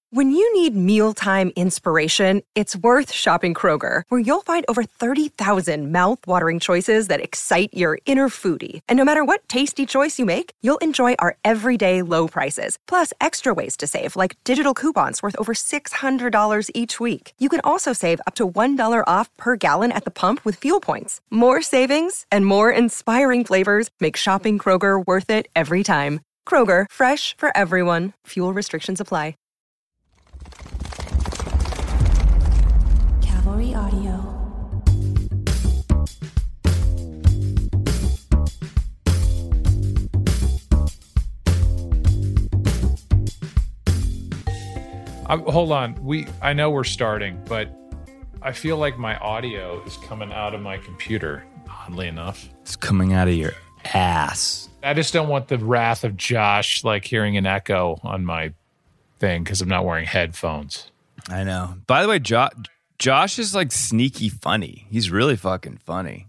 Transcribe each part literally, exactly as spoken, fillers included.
When you need mealtime inspiration, it's worth shopping Kroger, where you'll find over thirty thousand mouth-watering choices that excite your inner foodie. And no matter what tasty choice you make, you'll enjoy our everyday low prices, plus extra ways to save, like digital coupons worth over six hundred dollars each week. You can also save up to one dollar off per gallon at the pump with fuel points. More savings and more inspiring flavors make shopping Kroger worth it every time. Kroger, fresh for everyone. Fuel restrictions apply. Cavalry Audio. Um, hold on. We I know we're starting, but I feel like my audio is coming out of my computer, oddly enough. It's coming out of your ass. I just don't want the wrath of Josh like hearing an echo on my thing because I'm not wearing headphones. I know. By the way, jo- Josh is like sneaky funny. He's really fucking funny.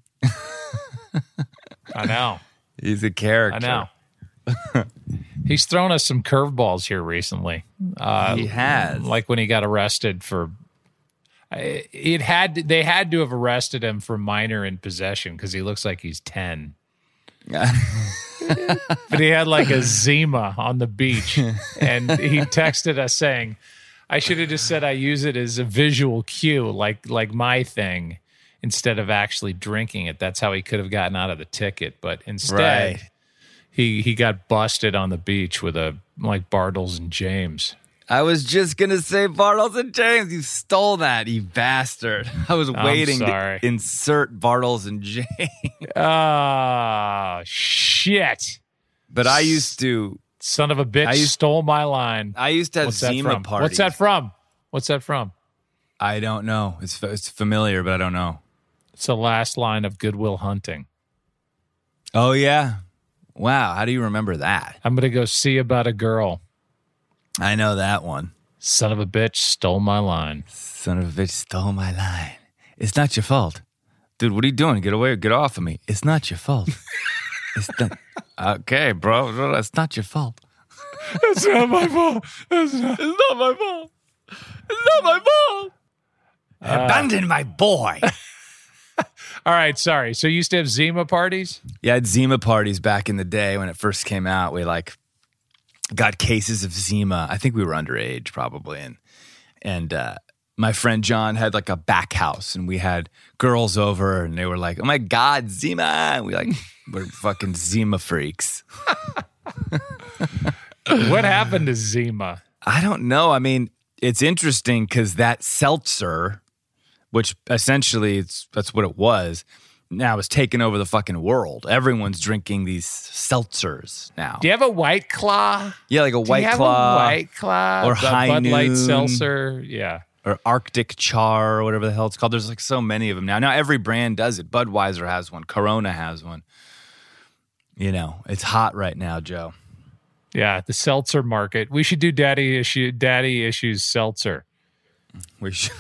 I know. He's a character. I know. He's thrown us some curveballs here recently. Uh, he has. Like when he got arrested for... It had They had to have arrested him for minor in possession because he looks like he's ten. But he had like a Zima on the beach, and he texted us saying, I should have just said I use it as a visual cue, like like my thing, instead of actually drinking it. That's how he could have gotten out of the ticket. But instead, right. he he got busted on the beach with a like Bartles and James. I was just going to say Bartles and James. You stole that, you bastard. I was waiting to insert Bartles and James. Ah, shit. But I used to... Son of a bitch, I used, stole my line. I used to have What's Zima parties. What's that from? What's that from? I don't know. It's it's familiar, but I don't know. It's the last line of Good Will Hunting. Oh, yeah. Wow, how do you remember that? I'm going to go see about a girl. I know that one. Son of a bitch stole my line. Son of a bitch stole my line. It's not your fault. Dude, what are you doing? Get away, get off of me. It's not your fault. It's not... Okay, bro, that's not your fault. It's not my fault. It's not, it's not my fault. It's not my fault. Uh, Abandon my boy. All right, sorry. So you used to have Zima parties? Yeah, I had Zima parties back in the day when it first came out. We like got cases of Zima. I think we were underage probably. And and uh, my friend John had like a back house, and we had girls over, and they were like, oh my God, Zima. And we like, we're fucking Zima freaks. What happened to Zima? I don't know. I mean, it's interesting because that seltzer, which essentially it's that's what it was, now is taking over the fucking world. Everyone's drinking these seltzers now. Do you have a White Claw? Yeah, like a Do White you have Claw. A White Claw? Or the High Bud Light Noon. Seltzer? Yeah. Or Arctic Char or whatever the hell it's called. There's like so many of them now. Now every brand does it. Budweiser has one. Corona has one. You know, it's hot right now, Joe. Yeah, the seltzer market. We should do daddy issue, daddy issues seltzer. We should.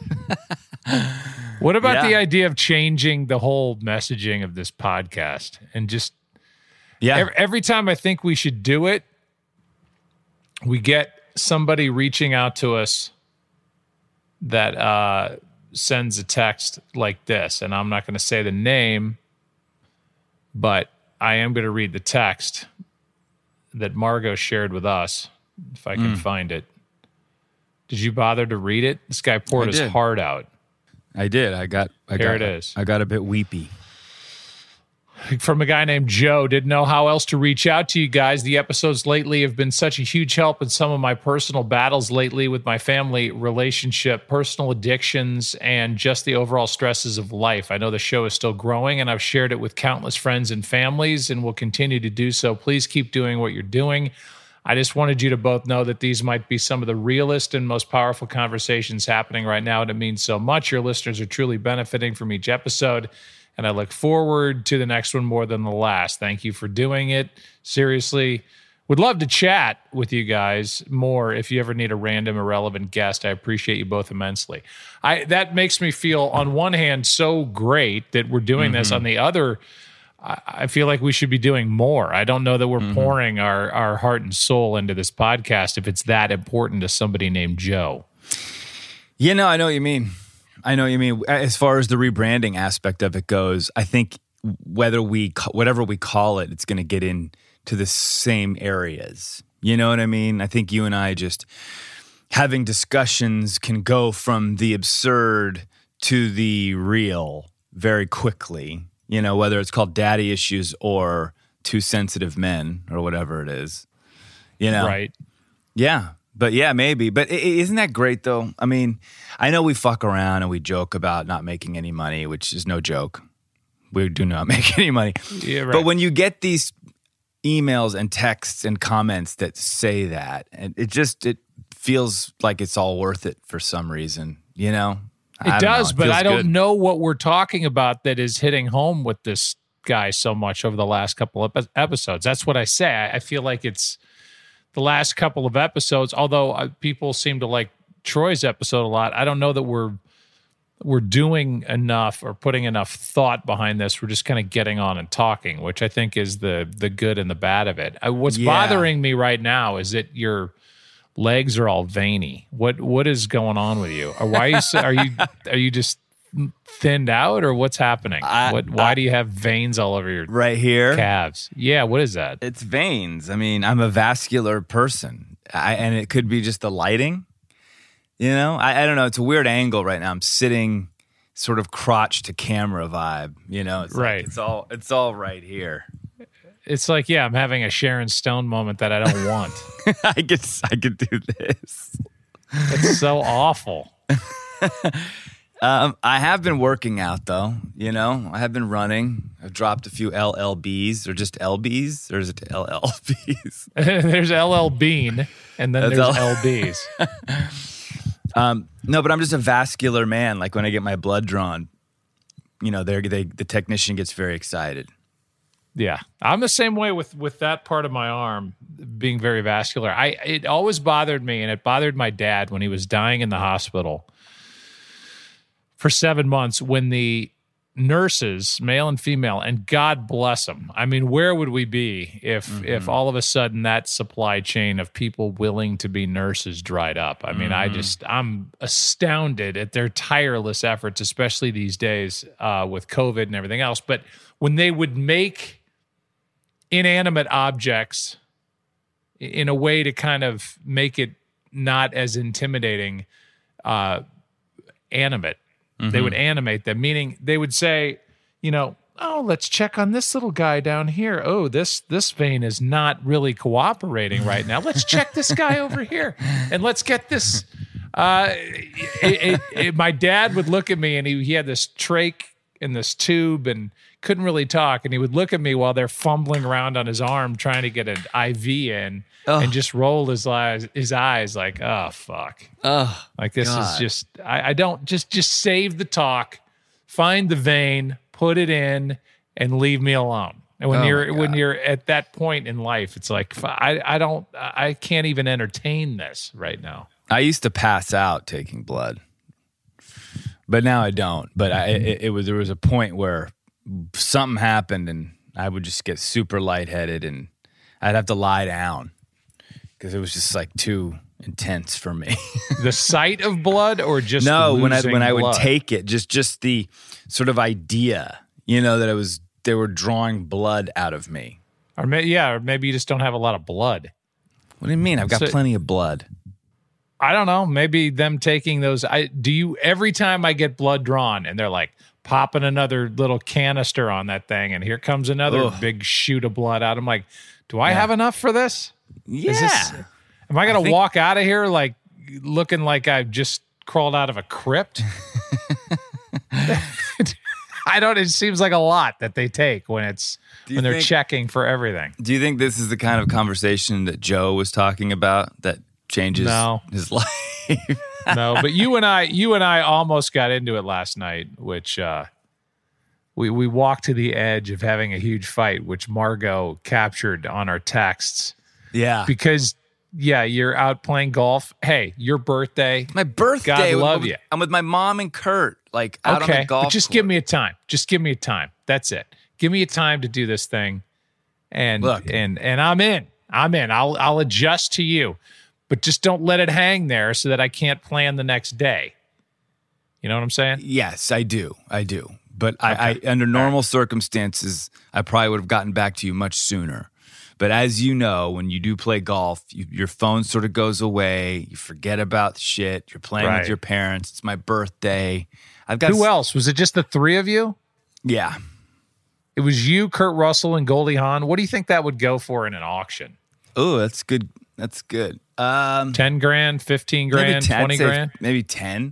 What about Yeah. the idea of changing the whole messaging of this podcast and just Yeah. every, every time I think we should do it, we get somebody reaching out to us that uh, sends a text like this, and I'm not going to say the name, but I am going to read the text that Margot shared with us, if I can Mm. find it. Did you bother to read it? This guy poured I his did. heart out. I did. I got. I Here got, it is. I got a bit weepy. From a guy named Joe. Didn't know how else to reach out to you guys. The episodes lately have been such a huge help in some of my personal battles lately with my family relationship, personal addictions, and just the overall stresses of life. I know the show is still growing, and I've shared it with countless friends and families and will continue to do so. Please keep doing what you're doing. I just wanted you to both know that these might be some of the realest and most powerful conversations happening right now, and it means so much. Your listeners are truly benefiting from each episode, and I look forward to the next one more than the last. Thank you for doing it. Seriously, would love to chat with you guys more if you ever need a random irrelevant guest. I appreciate you both immensely. I that makes me feel, on one hand, so great that we're doing mm-hmm. this. On the other, I, I feel like we should be doing more. I don't know that we're Mm-hmm. pouring our, our heart and soul into this podcast if it's that important to somebody named Joe. You know, I know what you mean. I know what you mean. As far as the rebranding aspect of it goes, I think whether we, whatever we call it, it's going to get into the same areas. You know what I mean? I think you and I just having discussions can go from the absurd to the real very quickly. You know, whether it's called daddy issues or two sensitive men or whatever it is. You know? Right. Yeah. But yeah, maybe. But isn't that great, though? I mean, I know we fuck around and we joke about not making any money, which is no joke. We do not make any money. Yeah, right. But when you get these emails and texts and comments that say that, and it just it feels like it's all worth it for some reason, you know? It does, it but I don't good. know what we're talking about that is hitting home with this guy so much over the last couple of episodes. That's what I say. I feel like it's the last couple of episodes, although uh, people seem to like Troy's episode a lot. I don't know that we're we're doing enough or putting enough thought behind this. We're just kind of getting on and talking, which I think is the the good and the bad of it. Uh, what's Yeah. bothering me right now is that your legs are all veiny. What what is going on with you? Or why are you so- are you are you just thinned out, or what's happening? I- what why I- do you have veins all over your Right here. calves? Yeah, what is that? It's veins. I mean, I'm a vascular person, I, and it could be just the lighting. You know, I, I don't know. It's a weird angle right now. I'm sitting sort of crotch to camera vibe. You know, it's Right. Like, it's all it's all right here. It's like, yeah, I'm having a Sharon Stone moment that I don't want. I could I could do this. It's so awful. Um, I have been working out though. You know, I have been running. I've dropped a few L L Bs or just L Bs, or is it L L Bs? There's L L Bean, and then That's there's L- L Bs. Um, no, but I'm just a vascular man. Like when I get my blood drawn, you know, they they the technician gets very excited. Yeah, I'm the same way with with that part of my arm being very vascular. I it always bothered me, and it bothered my dad when he was dying in the hospital for seven months when the nurses, male and female, and God bless them. I mean, where would we be if mm-hmm. if all of a sudden that supply chain of people willing to be nurses dried up? I mean, mm-hmm. I just I'm astounded at their tireless efforts, especially these days uh, with COVID and everything else. But when they would make inanimate objects in a way to kind of make it not as intimidating, uh, animate. Mm-hmm. They would animate them, meaning they would say, you know, oh, let's check on this little guy down here. Oh, this this vein is not really cooperating right now. Let's check this guy over here, and let's get this. Uh, it, it, it, my dad would look at me, and he, he had this trach in this tube and couldn't really talk, and he would look at me while they're fumbling around on his arm trying to get an I V in, oh. and just roll his eyes, his eyes like, oh fuck, oh, like this God. is just. I, I don't just just save the talk, find the vein, put it in, and leave me alone. And when oh you're when you're at that point in life, it's like I I don't I can't even entertain this right now. I used to pass out taking blood, but now I don't. But I, it, it was there was a point where something happened, and I would just get super lightheaded, and I'd have to lie down because it was just like too intense for me. The sight of blood, or just no, when I when I would blood? take it, just just the sort of idea, you know, that it was they were drawing blood out of me. Or may, yeah, or maybe you just don't have a lot of blood. What do you mean? I've got So- plenty of blood. I don't know. Maybe them taking those. I do you every time I get blood drawn, and they're like popping another little canister on that thing, and here comes another Ugh. big shoot of blood out. I'm like, do I Yeah. have enough for this? Yeah. Is this, am I going I to think- walk out of here like looking like I've just crawled out of a crypt? I don't. It seems like a lot that they take when it's you when they're think- checking for everything. Do you think this is the kind of conversation that Joe was talking about that changes No. his life? No, but you and I, you and I almost got into it last night, which uh, we we walked to the edge of having a huge fight, which Margot captured on our texts Yeah. because yeah, you're out playing golf. Hey, your birthday. My birthday. God with- love with- you. I'm with my mom and Kurt, like out on Okay, the golf but just course. give me a time. Just give me a time. That's it. Give me a time to do this thing. And Look. and and I'm in. I'm in. I'll I'll adjust to you. But just don't let it hang there so that I can't plan the next day. You know what I'm saying? Yes, I do. I do. But I, Okay. I under normal circumstances, I probably would have gotten back to you much sooner. But as you know, when you do play golf, you, your phone sort of goes away. You forget about shit. You're playing Right. with your parents. It's my birthday. I've got Who else? Was it just the three of you? Yeah. It was you, Kurt Russell, and Goldie Hawn. What do you think that would go for in an auction? Oh, that's good. That's good. Um, ten grand, fifteen grand, maybe ten, twenty I'd say grand, maybe ten.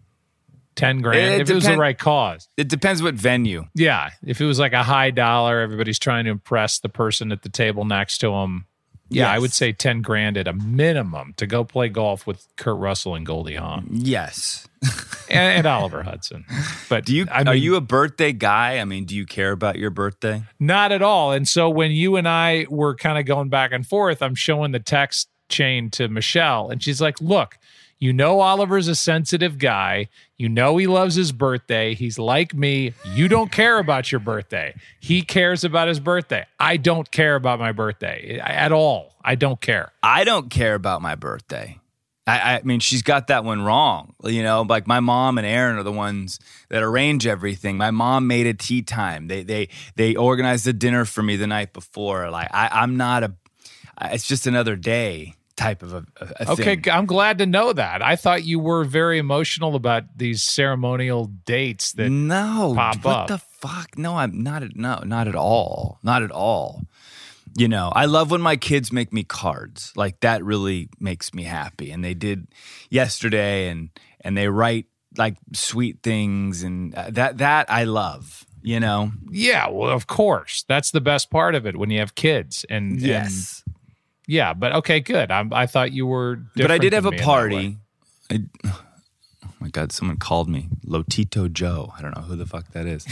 ten grand. It if it was the depend- right cause. It depends what venue. Yeah. If it was like a high dollar, everybody's trying to impress the person at the table next to them. Yeah, I Yes. would say ten grand at a minimum to go play golf with Kurt Russell and Goldie Hawn Yes. and, and Oliver Hudson. But Do you I are mean, you a birthday guy? I mean, do you care about your birthday? not at all. And so when you and I were kind of going back and forth, I'm showing the text chain to Michelle, and she's like, look, you know Oliver's a sensitive guy. You know he loves his birthday. He's like me. You don't care about your birthday. He cares about his birthday. I don't care about my birthday at all. I don't care. I don't care about my birthday. I, I mean, she's got that one wrong. You know, like my mom and Aaron are the ones that arrange everything. My mom made a tea time. They they they organized a dinner for me the night before. Like I, I'm not a. It's just another day type of a, a Okay, thing. I'm glad to know that. I thought you were very emotional about these ceremonial dates that No, pop what up. the fuck? No, I'm not. At, no, not at all. Not at all. You know, I love when my kids make me cards. Like that really makes me happy. And they did yesterday, and and they write like sweet things, and uh, that that I love. You know. Yeah, well, of course. That's the best part of it when you have kids. And and yeah, but okay, good. I'm, I thought you were different But I did have than a me in that party. way. I, oh my God, someone called me Lotito Joe. I don't know who the fuck that is.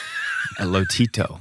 A Lotito.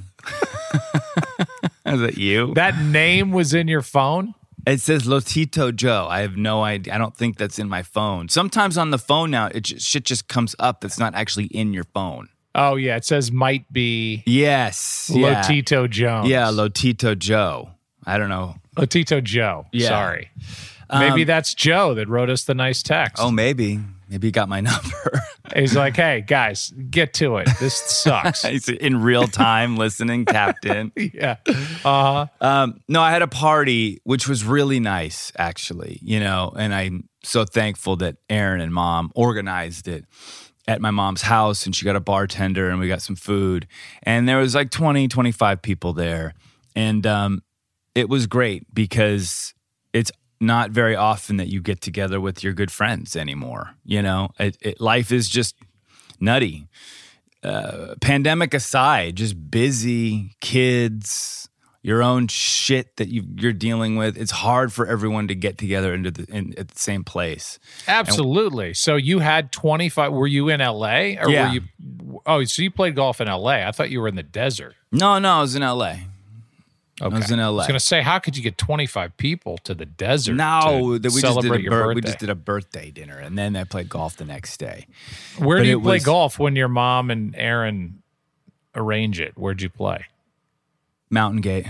Is that you? That name was in your phone? It says Lotito Joe. I have no idea. I don't think that's in my phone. Sometimes on the phone now, it just, shit just comes up that's not actually in your phone. Oh, yeah. It says might be Yes. Yeah. Lotito Jones. Yeah, Lotito Joe. I don't know. Lotito Joe. Yeah. Sorry. Maybe Um, that's Joe that wrote us the nice text. Oh, maybe. Maybe he got my number. He's like, hey, guys, get to it. This sucks. He's in real time listening, tapped in. Yeah. Uh-huh. Um, no, I had a party, which was really nice, actually, you know, and I'm so thankful that Aaron and Mom organized it at my mom's house, and she got a bartender, and we got some food, and there was like twenty, twenty-five people there, and um, it was great because it's not very often that you get together with your good friends anymore, you know? It, it, life is just nutty. Uh, pandemic aside, just busy, kids, your own shit that you, you're dealing with. It's hard for everyone to get together into the in, at the same place. Absolutely. So you had twenty-five. Were you in L A? Or Yeah. were you? Oh, so you played golf in L A. I thought you were in the desert. No, no, I was in L A. Okay. I was in L A. I was going to say, how could you get twenty-five people to the desert No, to that we just celebrate did a your bir- birthday? we just did a birthday dinner, and then I played golf the next day. Where but do you it play was- golf when your mom and Aaron arrange it? Where'd you play? Mountain Gate.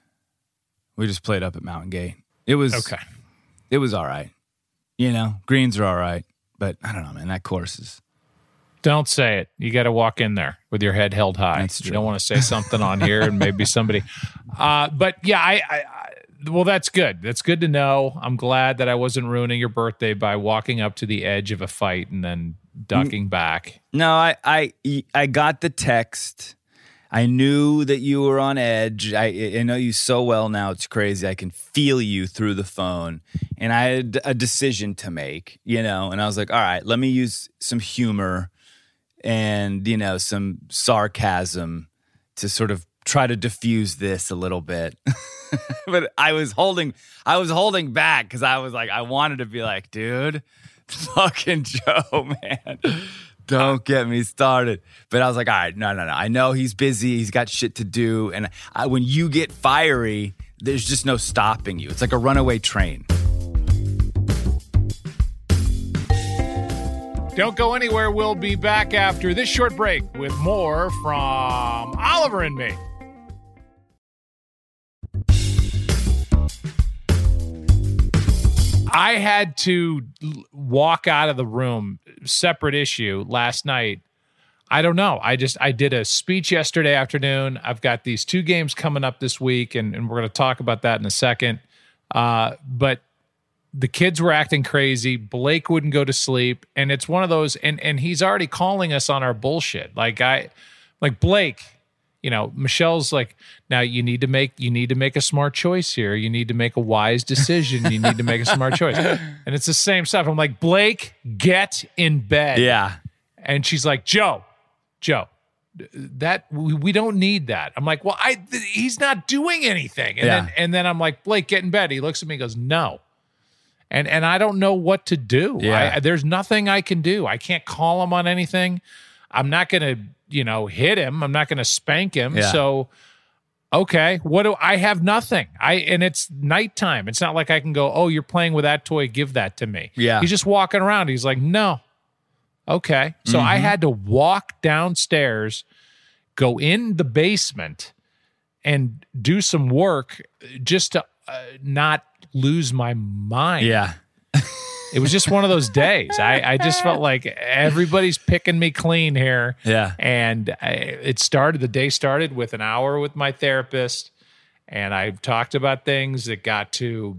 We just played up at Mountain Gate. It was Okay. It was all right. You know, greens are all right, but I don't know, man. That course is. Don't say it. You got to walk in there with your head held high. That's You true. don't want to say something on here and maybe somebody. Uh, but yeah, I, I, I. Well, that's good. That's good to know. I'm glad that I wasn't ruining your birthday by walking up to the edge of a fight and then ducking back. No, I, I, I got the text. I knew that you were on edge. I, I know you so well now. It's crazy. I can feel you through the phone. And I had a decision to make, you know, and I was like, all right, let me use some humor and, you know, some sarcasm to sort of try to diffuse this a little bit. But I was holding, I was holding back because I was like, I wanted to be like, dude, fucking Joe, man. Don't get me started. But I was like, all right, no, no, no. I know he's busy. He's got shit to do. And I, when you get fiery, there's just no stopping you. It's like a runaway train. Don't go anywhere. We'll be back after this short break with more from Oliver and me. I had to walk out of the room, separate issue, last night. I don't know. I just, I did a speech yesterday afternoon. I've got these two games coming up this week, and, and we're going to talk about that in a second. Uh, but the kids were acting crazy. Blake wouldn't go to sleep. And it's one of those, and, and he's already calling us on our bullshit. Like I, like Blake, you know, Michelle's like, now you need to make, you need to make a smart choice here. You need to make a wise decision. You need to make a smart choice. And it's the same stuff. I'm like, Blake, get in bed. Yeah. And she's like, Joe, Joe, that we, we don't need that. I'm like, well, I th- he's not doing anything. And Yeah. then and then I'm like, Blake, get in bed. He looks at me and goes, no. And and I don't know what to do. Yeah. I, there's nothing I can do. I can't call him on anything. I'm not going to, you know, hit him. I'm not going to spank him. Yeah. So, okay, what do I have? Nothing. I and it's nighttime. It's not like I can go, oh, you're playing with that toy. Give that to me. Yeah. He's just walking around. He's like, no. Okay. So Mm-hmm. I had to walk downstairs, go in the basement, and do some work just to uh, not lose my mind. Yeah. It was just one of those days. I, I just felt like everybody's picking me clean here. Yeah. And I, it started, the day started with an hour with my therapist. And I talked about things that got to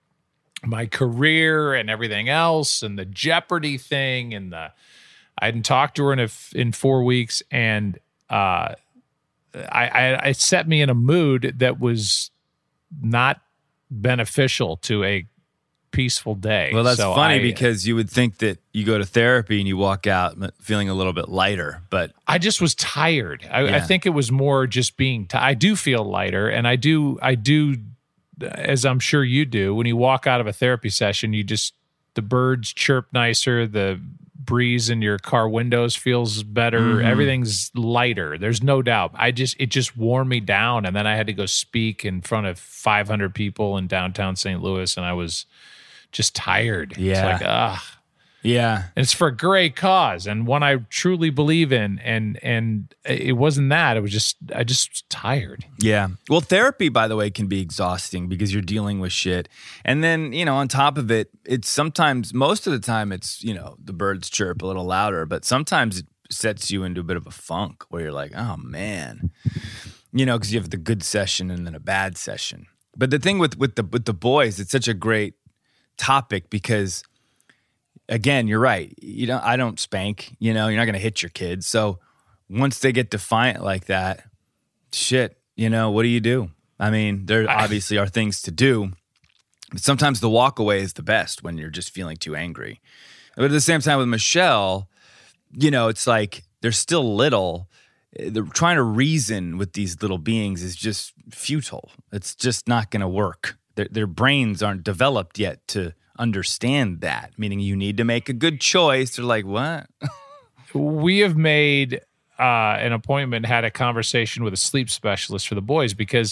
my career and everything else, and the Jeopardy thing, and the I hadn't talked to her in a, in four weeks, and uh, I, I it set me in a mood that was not beneficial to a peaceful day. Well, that's So funny I, because you would think that you go to therapy and you walk out feeling a little bit lighter, but I just was tired. I, I Yeah. think it was more just being. T- I do feel lighter, and I do. I do, as I'm sure you do. When you walk out of a therapy session, you just the birds chirp nicer. The breeze in your car windows feels better. Mm-hmm. Everything's lighter. There's no doubt. I just it just wore me down, and then I had to go speak in front of five hundred people in downtown Saint Louis, and I was just tired. Yeah. It's like ah. yeah. And it's for a great cause and one I truly believe in. And and it wasn't that. It was just I just was tired. Yeah. Well, therapy, by the way, can be exhausting because you're dealing with shit. And then, you know, on top of it, it's sometimes, most of the time, it's, you know, the birds chirp a little louder, but sometimes it sets you into a bit of a funk where you're like, oh, man. You know, because you have the good session and then a bad session. But the thing with, with the with the boys, it's such a great topic because, again, you're right. You don't. I don't spank. You know, you're not going to hit your kids. So once they get defiant like that, shit. You know, what do you do? I mean, there obviously are things to do, but sometimes the walk away is the best when you're just feeling too angry. But at the same time, with Michelle, you know, it's like they're still little. They're trying to reason with these little beings is just futile. It's just not going to work. Their, their brains aren't developed yet to understand that, meaning you need to make a good choice. They're like, what? We have made uh, an appointment, had a conversation with a sleep specialist for the boys because,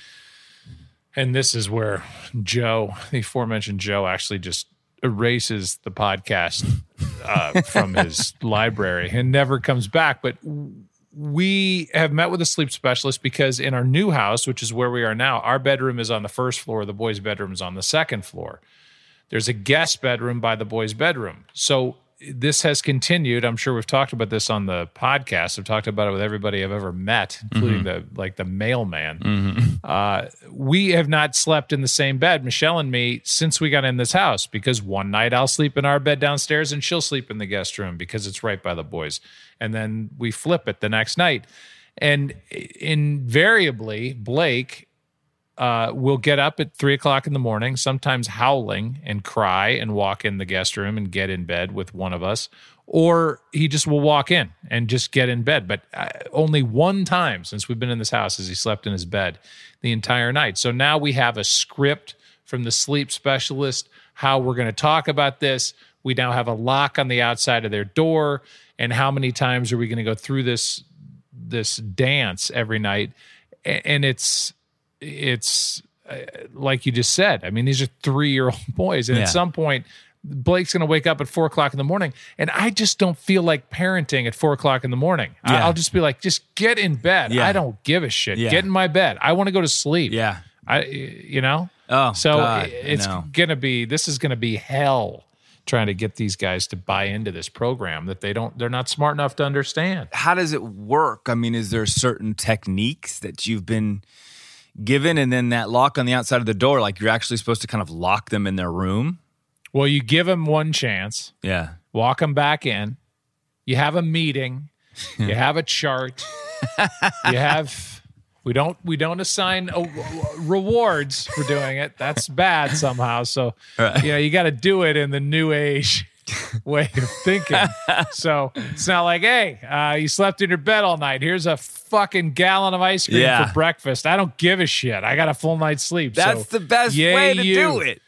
and this is where Joe, the aforementioned Joe, actually just erases the podcast uh, from his library and never comes back. But we have met with a sleep specialist because in our new house, which is where we are now, our bedroom is on the first floor. The boys' bedroom is on the second floor. There's a guest bedroom by the boys' bedroom. So this has continued. I'm sure we've talked about this on the podcast. I've talked about it with everybody I've ever met, including mm-hmm. the like the mailman. Mm-hmm. Uh, we have not slept in the same bed, Michelle and me, since we got in this house because one night I'll sleep in our bed downstairs and she'll sleep in the guest room because it's right by the boys. And then we flip it the next night. And invariably, Blake uh, will get up at three o'clock in the morning, sometimes howling and cry and walk in the guest room and get in bed with one of us. Or he just will walk in and just get in bed. But uh, only one time since we've been in this house has he slept in his bed the entire night. So now we have a script from the sleep specialist, how we're going to talk about this. We now have a lock on the outside of their door. And how many times are we going to go through this this dance every night? And it's it's uh, like you just said. I mean, these are three-year-old boys. And yeah. at some point, Blake's going to wake up at four o'clock in the morning. And I just don't feel like parenting at four o'clock in the morning. Yeah. I'll just be like, just get in bed. Yeah. I don't give a shit. Yeah. Get in my bed. I want to go to sleep. Yeah. I, you know? Oh, so God, it's no. gonna be. This is gonna be hell trying to get these guys to buy into this program that they don't. They're not smart enough to understand. How does it work? I mean, is there certain techniques that you've been given, and then that lock on the outside of the door, like you're actually supposed to kind of lock them in their room? Well, you give them one chance. Yeah. Walk them back in. You have a meeting. You have a chart. You have. We don't. We don't assign uh, rewards for doing it. That's bad somehow. So, right. you know, you got to do it in the new age way of thinking. So it's not like, hey, uh, you slept in your bed all night. Here's a fucking gallon of ice cream yeah. for breakfast. I don't give a shit. I got a full night's sleep. That's so, the best yay, way to you. do it.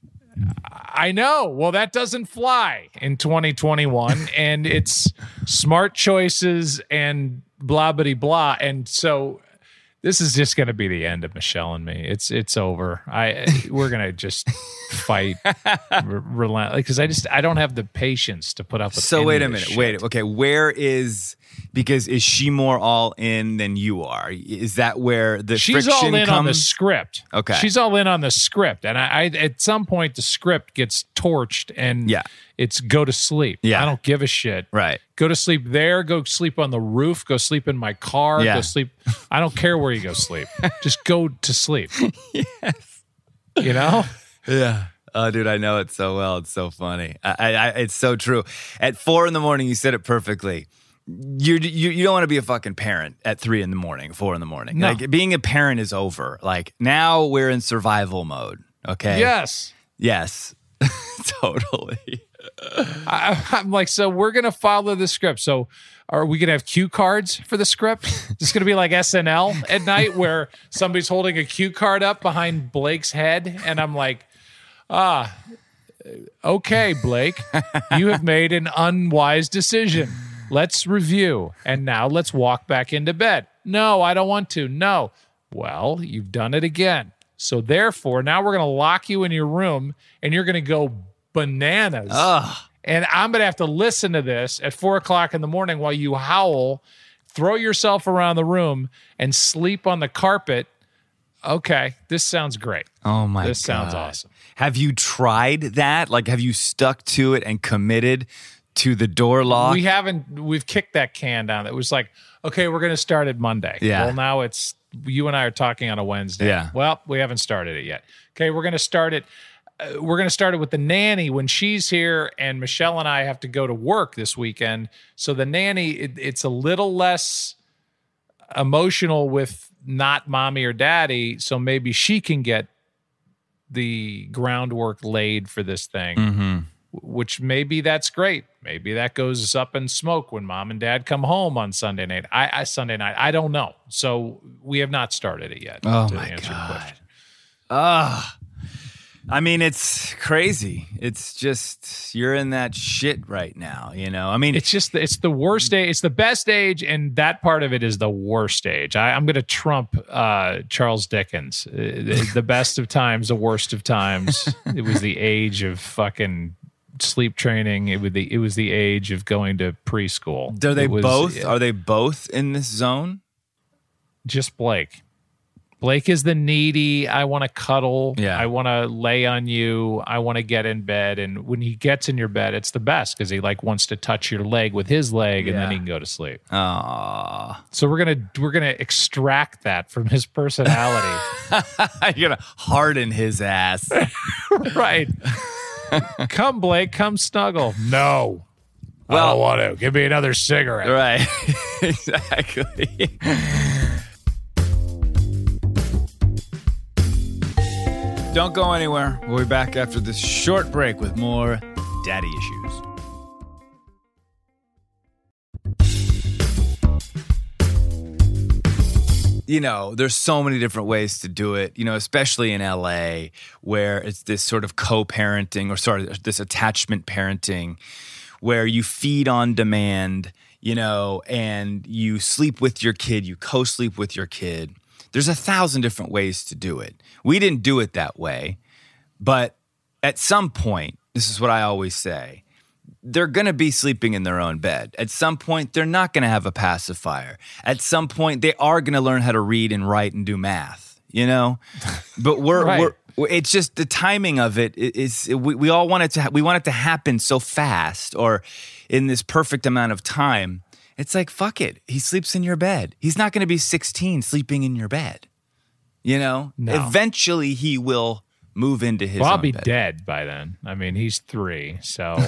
I know. Well, that doesn't fly in twenty twenty-one, and it's smart choices and blah, blah, blah. And so this is just going to be the end of Michelle and me. It's it's over. I We're going to just fight re- relentlessly because I just I don't have the patience to put up with So any wait a of this minute. shit. Wait. Okay. Where is, because is she more all in than you are? Is that where the She's friction all in comes? on the script. Okay. She's all in on the script. And I, I at some point the script gets torched and Yeah. it's go to sleep. Yeah. I don't give a shit. Right. Go to sleep there, go sleep on the roof, go sleep in my car, Yeah. go sleep. I don't care where you go sleep. Just go to sleep. Yes. You know? Yeah. Oh, dude, I know it so well. It's so funny. I, I, it's so true. At four in the morning, you said it perfectly. You you you don't want to be a fucking parent at three in the morning, four in the morning. No. Like being a parent is over. Like now we're in survival mode. Okay. Yes. Yes. Totally. I, I'm like, so we're going to follow the script. So are we going to have cue cards for the script? It's going to be like S N L at night where somebody's holding a cue card up behind Blake's head. And I'm like, ah, okay, Blake, you have made an unwise decision. Let's review. And now let's walk back into bed. No, I don't want to. No. Well, you've done it again. So therefore, now we're going to lock you in your room and you're going to go bananas. Ugh. And I'm going to have to listen to this at four o'clock in the morning while you howl, throw yourself around the room, and sleep on the carpet. Okay, this sounds great. Oh my God. This sounds awesome. Have you tried that? Like, have you stuck to it and committed to the door lock? We haven't, we've kicked that can down. It was like, okay, we're going to start it Monday. Yeah. Well, now it's, you and I are talking on a Wednesday. Yeah. Well, we haven't started it yet. Okay, we're going to start it. Uh, we're going to start it with the nanny when she's here, and Michelle and I have to go to work this weekend. So the nanny, it, it's a little less emotional with not mommy or daddy. So maybe she can get the groundwork laid for this thing, Mm-hmm. which maybe that's great. Maybe that goes up in smoke when mom and dad come home on Sunday night. I, I Sunday night. I don't know. So we have not started it yet. Oh to my answer your God. question. Ah. I mean, it's crazy. It's just, you're in that shit right now, you know? I mean, It's just, it's the worst age. It's the best age, and that part of it is the worst age. I, I'm going to trump uh, Charles Dickens. Uh, the, the best of times, the worst of times. It was the age of fucking sleep training. It was the, it was the age of going to preschool. are they It was- both, are they both in this zone? Just Blake. Blake is the needy. I want to cuddle. Yeah. I want to lay on you. I want to get in bed. And when he gets in your bed, it's the best because he like wants to touch your leg with his leg, and then Yeah. he can go to sleep. Aw. So we're gonna we're gonna extract that from his personality. You're going to harden his ass. Right. Come, Blake. Come snuggle. No. I Well- don't want to. Give me another cigarette. Right. Exactly. Don't go anywhere. We'll be back after this short break with more daddy issues. You know, there's so many different ways to do it, you know, especially in L A where it's this sort of co-parenting or sorry, this attachment parenting where you feed on demand, you know, and you sleep with your kid, you co-sleep with your kid. There's a thousand different ways to do it. We didn't do it that way, but at some point, this is what I always say, they're going to be sleeping in their own bed. At some point, they're not going to have a pacifier. At some point, they are going to learn how to read and write and do math, you know? But we're Right. we're It's just the timing of it is we, we all want it to ha- we want it to happen so fast or in this perfect amount of time. It's like, fuck it. He sleeps in your bed. He's not going to be sixteen sleeping in your bed. You know? No. Eventually he will move into his Well, I'll own be bed. dead by then. I mean, he's three, so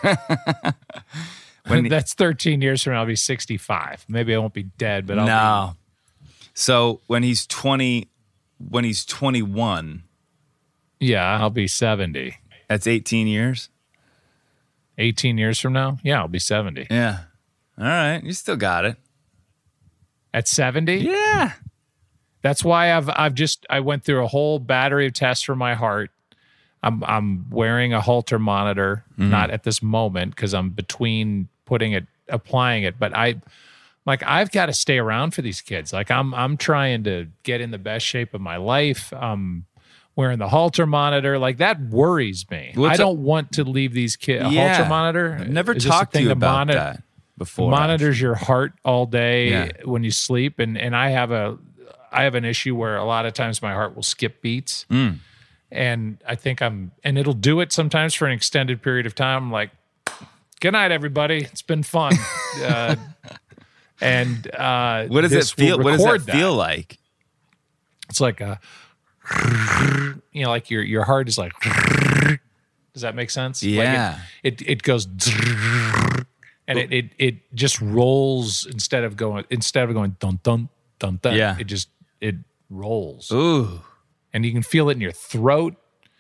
When the- that's thirteen years from now. I'll be sixty-five. Maybe I won't be dead, but I'll No. So when he's twenty, when he's twenty-one, be, yeah, I'll be seventy. that's eighteen years? eighteen years from now? Yeah, I'll be seventy. Yeah. All right. You still got it. At seventy? Yeah. That's why I've I've just I went through a whole battery of tests for my heart. I'm I'm wearing a Holter monitor, Mm-hmm. not at this moment because I'm between putting it applying it, but I like I've got to stay around for these kids. Like I'm I'm trying to get in the best shape of my life. I'm wearing the Holter monitor. Like that worries me. What's I a- don't want to leave these kids a Yeah. Holter monitor. I've never Is this a talked to thing you about monitor- that before. monitors your heart all day Yeah. when you sleep, and and I have a I have an issue where a lot of times my heart will skip beats, Mm. and I think I'm and it'll do it sometimes for an extended period of time. I'm like, good night, everybody. It's been fun. uh, and uh, What does it this will feel? What does record that feel like? It's like a, you know, like your your heart is like. Does that make sense? Yeah. Like it, it it goes. And it, it it just rolls instead of going instead of going dun dun dun dun. Yeah. It just it rolls, Ooh. and you can feel it in your throat.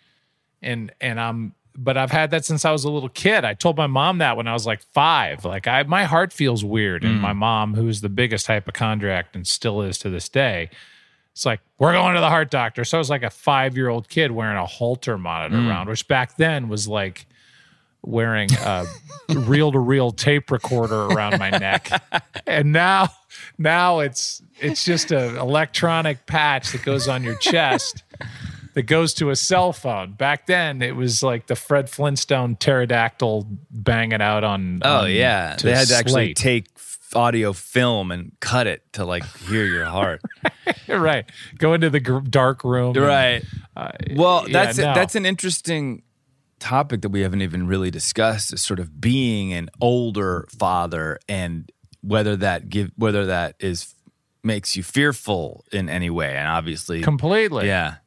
And and I'm but I've had that since I was a little kid. I told my mom that when I was like five. Like I my heart feels weird, and my mom, who's the biggest hypochondriac and still is to this day, it's like we're going to the heart doctor. So I was like a five year old kid wearing a Holter monitor around, which back then was like wearing a reel-to-reel tape recorder around my neck, and now, now it's it's just an electronic patch that goes on your chest that goes to a cell phone. Back then, it was like the Fred Flintstone pterodactyl banging out on. Oh on- yeah. to They had to actually slate. take f- audio film and cut it to like hear your heart. right. Go into the gr- dark room. and, Right. uh, Well, yeah, that's no. that's an interesting topic that we haven't even really discussed, is sort of being an older father and whether that give whether that is makes you fearful in any way. And obviously, completely. yeah,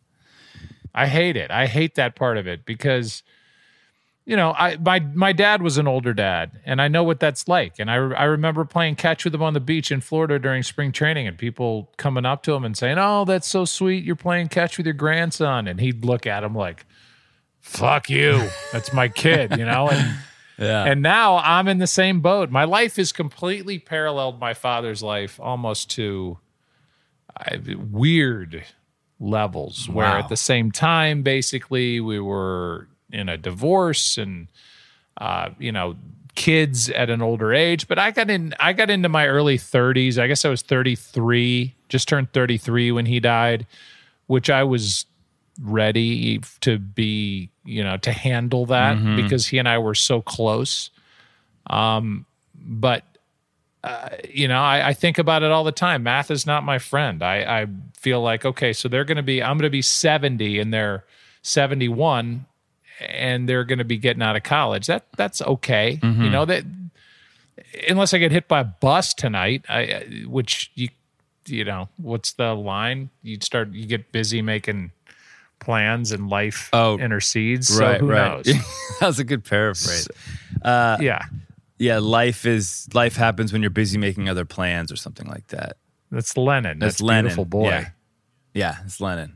I hate it. I hate that part of it because, you know, I my my dad was an older dad, and I know what that's like. And I I remember playing catch with him on the beach in Florida during spring training, and people coming up to him and saying, "Oh, that's so sweet. You're playing catch with your grandson," and he'd look at him like, "Fuck you. That's my kid," you know. And yeah, and now I'm in the same boat. My life has completely paralleled my father's life almost to uh, weird levels, where Wow. at the same time, basically, we were in a divorce and, uh, you know, kids at an older age. But I got in, I got into my early thirties. I guess I was thirty-three, just turned thirty-three when he died, which I was ready to be, you know, to handle that because he and I were so close. Um, but uh, you know, I, I think about it all the time. Math is not my friend. I, I feel like, okay, so they're going to be, I'm going to be seventy and they're seventy-one and they're going to be getting out of college. That that's okay. You know, that unless I get hit by a bus tonight, I, which you, you know, what's the line? You start, you get busy making plans and life Oh, intercedes. right, so who right. knows? that was a good paraphrase. yeah. Yeah, life is life happens when you're busy making other plans or something like that. That's Lennon. That's, That's, Lennon. Beautiful Boy. Yeah, yeah, it's Lennon.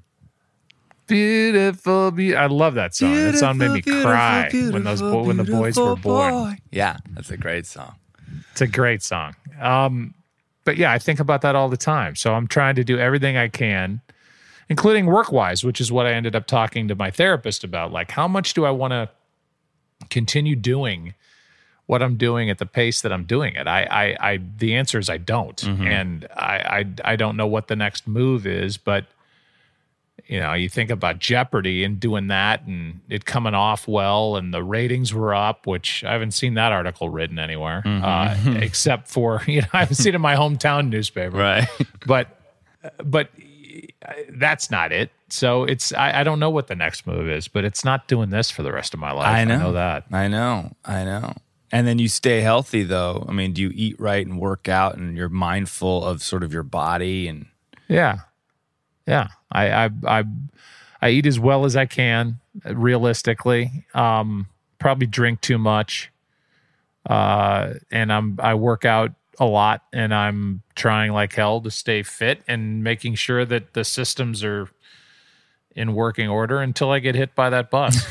Beautiful, be- I love that song. that song made me Beautiful, cry beautiful, when those bo- when the boys were beautiful born. boy. Yeah, that's a great song. It's a great song. Um, but yeah, I think about that all the time. So I'm trying to do everything I can, including work-wise, which is what I ended up talking to my therapist about. Like, how much do I want to continue doing what I'm doing at the pace that I'm doing it? I, I, I the answer is I don't, and I, I, I don't know what the next move is. But you know, you think about Jeopardy and doing that, and it coming off well, and the ratings were up. Which I haven't seen that article written anywhere, uh, except for, you know, I haven't seen it in my hometown newspaper. Right. But but that's not it. So it's I, I don't know what the next move is, but it's not doing this for the rest of my life. I know, I know that. I know. I know. And then you stay healthy, though. I mean, do you eat right and work out, and you're mindful of sort of your body and yeah, yeah. I I I, I eat as well as I can, realistically. Um, probably drink too much, uh, and I'm I work out a lot, and I'm trying like hell to stay fit and making sure that the systems are in working order until I get hit by that bus.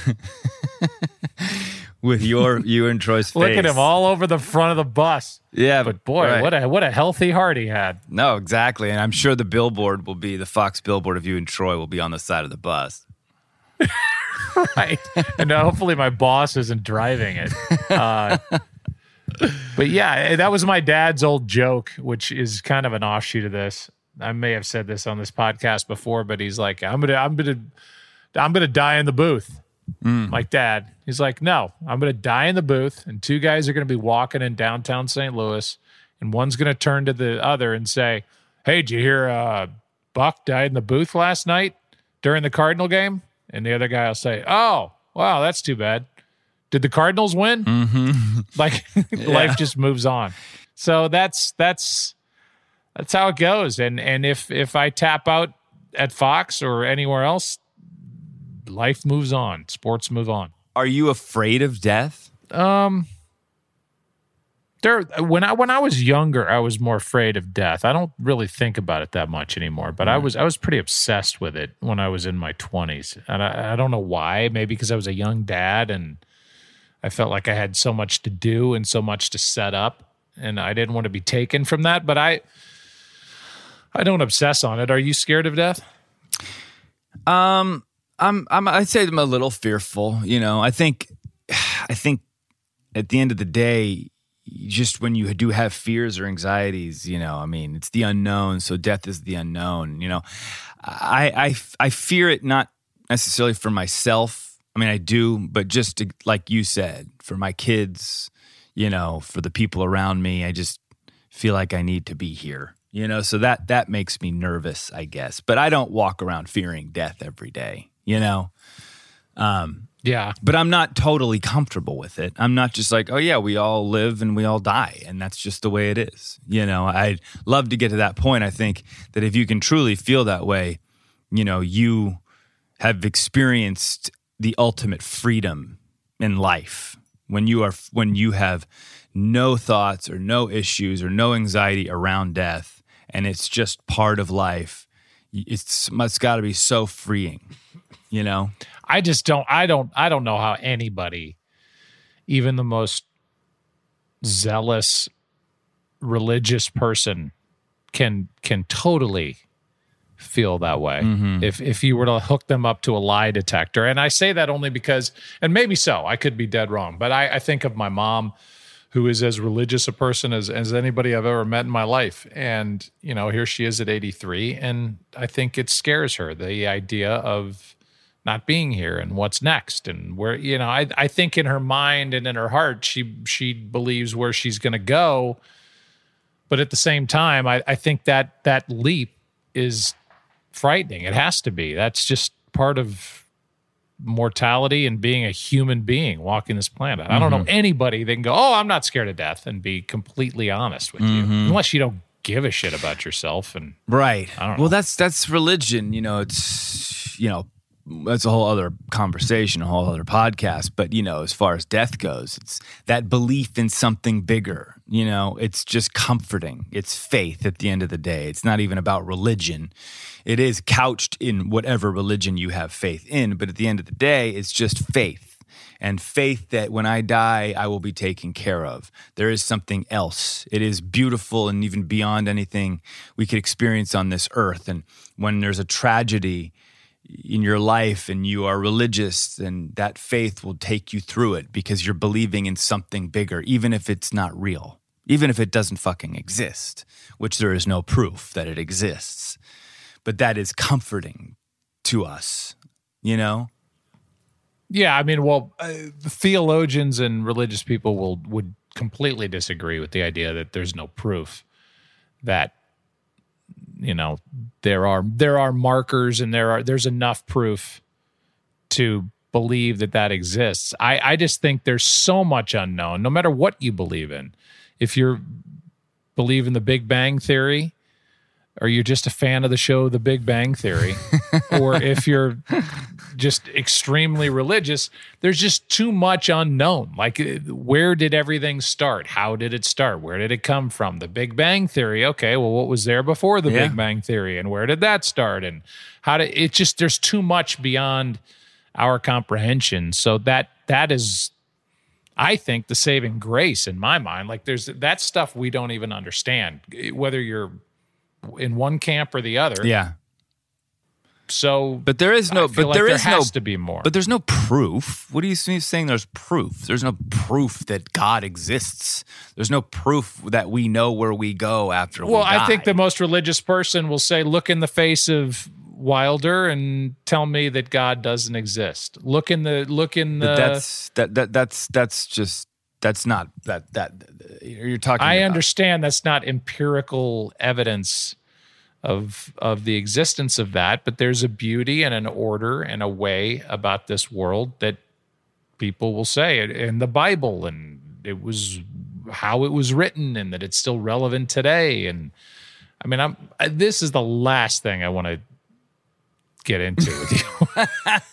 With your you and Troy's face. Look at him all over the front of the bus. Yeah, but boy, right. what a what a healthy heart he had. No, exactly. And I'm sure the billboard will be the Fox billboard of you and Troy will be on the side of the bus. Right. And uh, hopefully my boss isn't driving it. Uh, but yeah, that was my dad's old joke, which is kind of an offshoot of this. I may have said this on this podcast before, but he's like, I'm gonna I'm gonna I'm gonna die in the booth. Mm. Like, Dad, he's like, no, I'm going to die in the booth, and two guys are going to be walking in downtown Saint Louis, and one's going to turn to the other and say, hey, did you hear uh, Buck died in the booth last night during the Cardinal game? And the other guy will say, oh, wow, that's too bad. Did the Cardinals win? Mm-hmm. Like, yeah. Life just moves on. So that's that's that's how it goes. And and if if I tap out at Fox or anywhere else, life moves on. Sports move on. Are you afraid of death? Um, there. When I when I was younger, I was more afraid of death. I don't really think about it that much anymore. But mm. I was I was pretty obsessed with it when I was in my twenties, and I, I don't know why. Maybe because I was a young dad, and I felt like I had so much to do and so much to set up, and I didn't want to be taken from that. But I I don't obsess on it. Are you scared of death? Um. I'm, I'm, I'd say I'm a little fearful. You know, I think, I think at the end of the day, just when you do have fears or anxieties, you know, I mean, it's the unknown. So death is the unknown, you know, I, I, I fear it not necessarily for myself. I mean, I do, but just to, like you said, for my kids, you know, for the people around me, I just feel like I need to be here, you know, so that, that makes me nervous, I guess, but I don't walk around fearing death every day. You know, um, yeah, but I'm not totally comfortable with it. I'm not just like, oh yeah, we all live and we all die, and that's just the way it is. You know, I'd love to get to that point. I think that if you can truly feel that way, you know, you have experienced the ultimate freedom in life when you are when you have no thoughts or no issues or no anxiety around death, and it's just part of life. It's it's got to be so freeing. You know, I just don't, I don't, I don't know how anybody, even the most zealous religious person can, can totally feel that way. Mm-hmm. If, if you were to hook them up to a lie detector. And I say that only because, and maybe so, I could be dead wrong, but I, I think of my mom, who is as religious a person as, as anybody I've ever met in my life. And, you know, here she is at eighty-three. And I think it scares her, the idea of not being here and what's next and where, you know, I, I think in her mind and in her heart, she, she believes where she's going to go. But at the same time, I, I think that that leap is frightening. It has to be. That's just part of mortality and being a human being walking this planet. Mm-hmm. I don't know anybody that can go, oh, I'm not scared of death and be completely honest with mm-hmm. you, unless you don't give a shit about yourself. And right. I don't know. Well, that's, that's religion. You know, it's, you know, that's a whole other conversation, a whole other podcast. But, you know, as far as death goes, it's that belief in something bigger. You know, it's just comforting. It's faith at the end of the day. It's not even about religion. It is couched in whatever religion you have faith in. But at the end of the day, it's just faith. And faith that when I die, I will be taken care of. There is something else. It is beautiful and even beyond anything we could experience on this earth. And when there's a tragedy in your life and you are religious, then that faith will take you through it because you're believing in something bigger, even if it's not real, even if it doesn't fucking exist, which there is no proof that it exists. But that is comforting to us, you know? Yeah, I mean, well, uh, theologians and religious people will would completely disagree with the idea that there's no proof that you know, there are there are markers and there are there's enough proof to believe that that exists. I, I just think there's so much unknown, no matter what you believe in. If you believe in the Big Bang Theory, or you're just a fan of the show The Big Bang Theory, or if you're just extremely religious, there's just too much unknown. Like, where did everything start? How did it start? Where did it come from? The Big Bang Theory. Okay, well, what was there before the Yeah. Big Bang Theory, and where did that start? And how did it just? There's too much beyond our comprehension. So that that is, I think, the saving grace in my mind. Like, there's that stuff we don't even understand, whether you're in one camp or the other. Yeah. So, But there is no, I feel but like there there is has no, to be more. But there's no proof. What are you saying? There's proof. There's no proof that God exists. There's no proof that we know where we go after well, we die. I think the most religious person will say, look in the face of Wilder and tell me that God doesn't exist. Look in the, look in the, But that's that that that's that's just that's not that that you're talking. I about. understand that's not empirical evidence of of the existence of that, but there's a beauty and an order and a way about this world that people will say it in the Bible, and it was how it was written, and that it's still relevant today. And I mean, I'm this is the last thing I want to get into with you.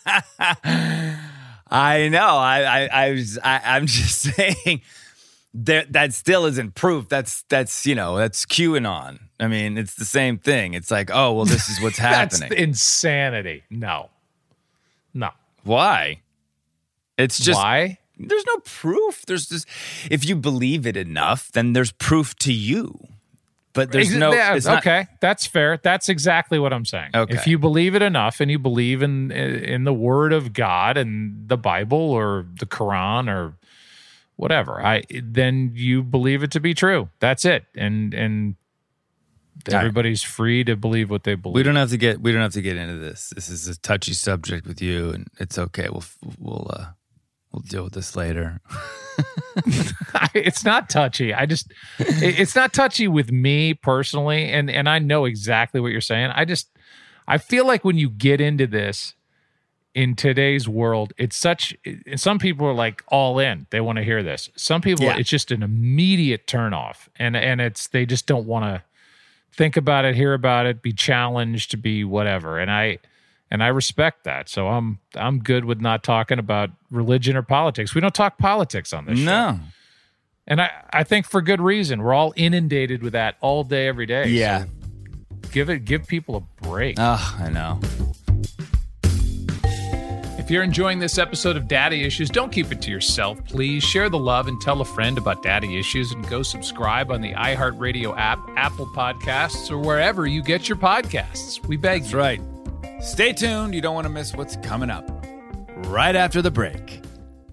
I know. I I I was I, I'm just saying that that still isn't proof. That's that's you know that's QAnon. I mean, it's the same thing. It's like, oh well, this is what's That's happening. insanity. No, no. Why? It's just Why? there's no proof. There's just if you believe it enough, then there's proof to you. But there's Ex- no. yeah, it's not- okay, that's fair. That's exactly what I'm saying. Okay. If you believe it enough and you believe in in the Word of God and the Bible or the Quran or whatever, I then you believe it to be true. That's it. And and All right. everybody's free to believe what they believe. We don't have to get. We don't have to get into this. This is a touchy subject with you, and it's okay. We'll we'll uh, we'll deal with this later. It's not touchy. I just it- it's not touchy with me personally, and and I know exactly what you're saying. I just I feel like when you get into this in today's world, it's such and some people are like all in. They want to hear this. Some people Yeah. it's just an immediate turnoff, and and it's they just don't want to think about it, hear about it, be challenged, be whatever. And I and I respect that. So I'm I'm good with not talking about religion or politics. We don't talk politics on this show. No. And I, I think for good reason. We're all inundated with that all day, every day. Yeah. So give it give people a break. Oh, I know. If you're enjoying this episode of Daddy Issues, don't keep it to yourself. Please share the love and tell a friend about Daddy Issues, and go subscribe on the iHeartRadio app, Apple Podcasts, or wherever you get your podcasts. We beg That's you. right. Stay tuned. You don't want to miss what's coming up right after the break.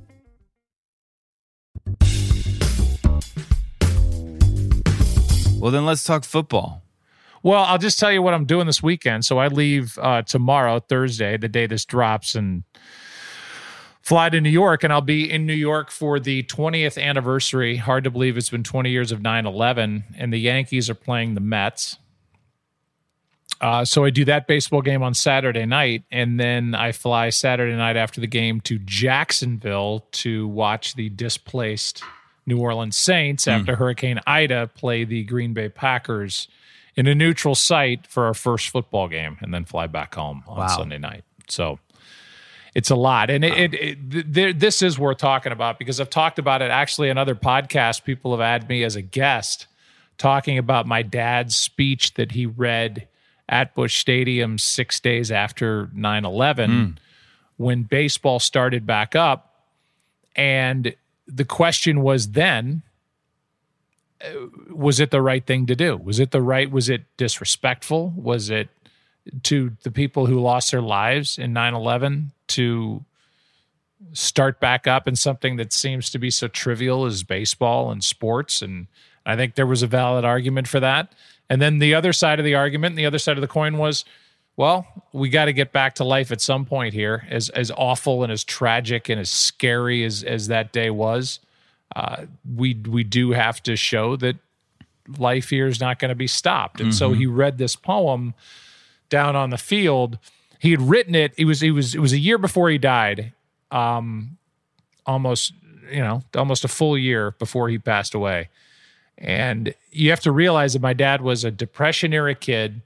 Well, then let's talk football. Well, I'll just tell you what I'm doing this weekend. So I leave uh, tomorrow, Thursday, the day this drops, and fly to New York, and I'll be in New York for the twentieth anniversary. Hard to believe it's been twenty years of nine eleven, and the Yankees are playing the Mets. Uh, so I do that baseball game on Saturday night, and then I fly Saturday night after the game to Jacksonville to watch the displaced New Orleans Saints after Hurricane Ida play the Green Bay Packers in a neutral site for our first football game, and then fly back home on Wow. Sunday night. So it's a lot. And it, it, it th- there, this is worth talking about because I've talked about it actually in other podcasts. People have had me as a guest talking about my dad's speech that he read at Busch Stadium six days after nine eleven when baseball started back up. And the question was then, uh, was it the right thing to do? Was it the right, was it disrespectful? Was it to the people who lost their lives in nine eleven to start back up in something that seems to be so trivial as baseball and sports? And I think there was a valid argument for that. And then the other side of the argument, and the other side of the coin was, well, we got to get back to life at some point here. As as awful and as tragic and as scary as as that day was, uh, we we do have to show that life here is not going to be stopped. And Mm-hmm. so he read this poem down on the field. He had written it. It was, it was, it was a year before he died. Um, almost, you know, almost a full year before he passed away. And you have to realize that my dad was a Depression era kid,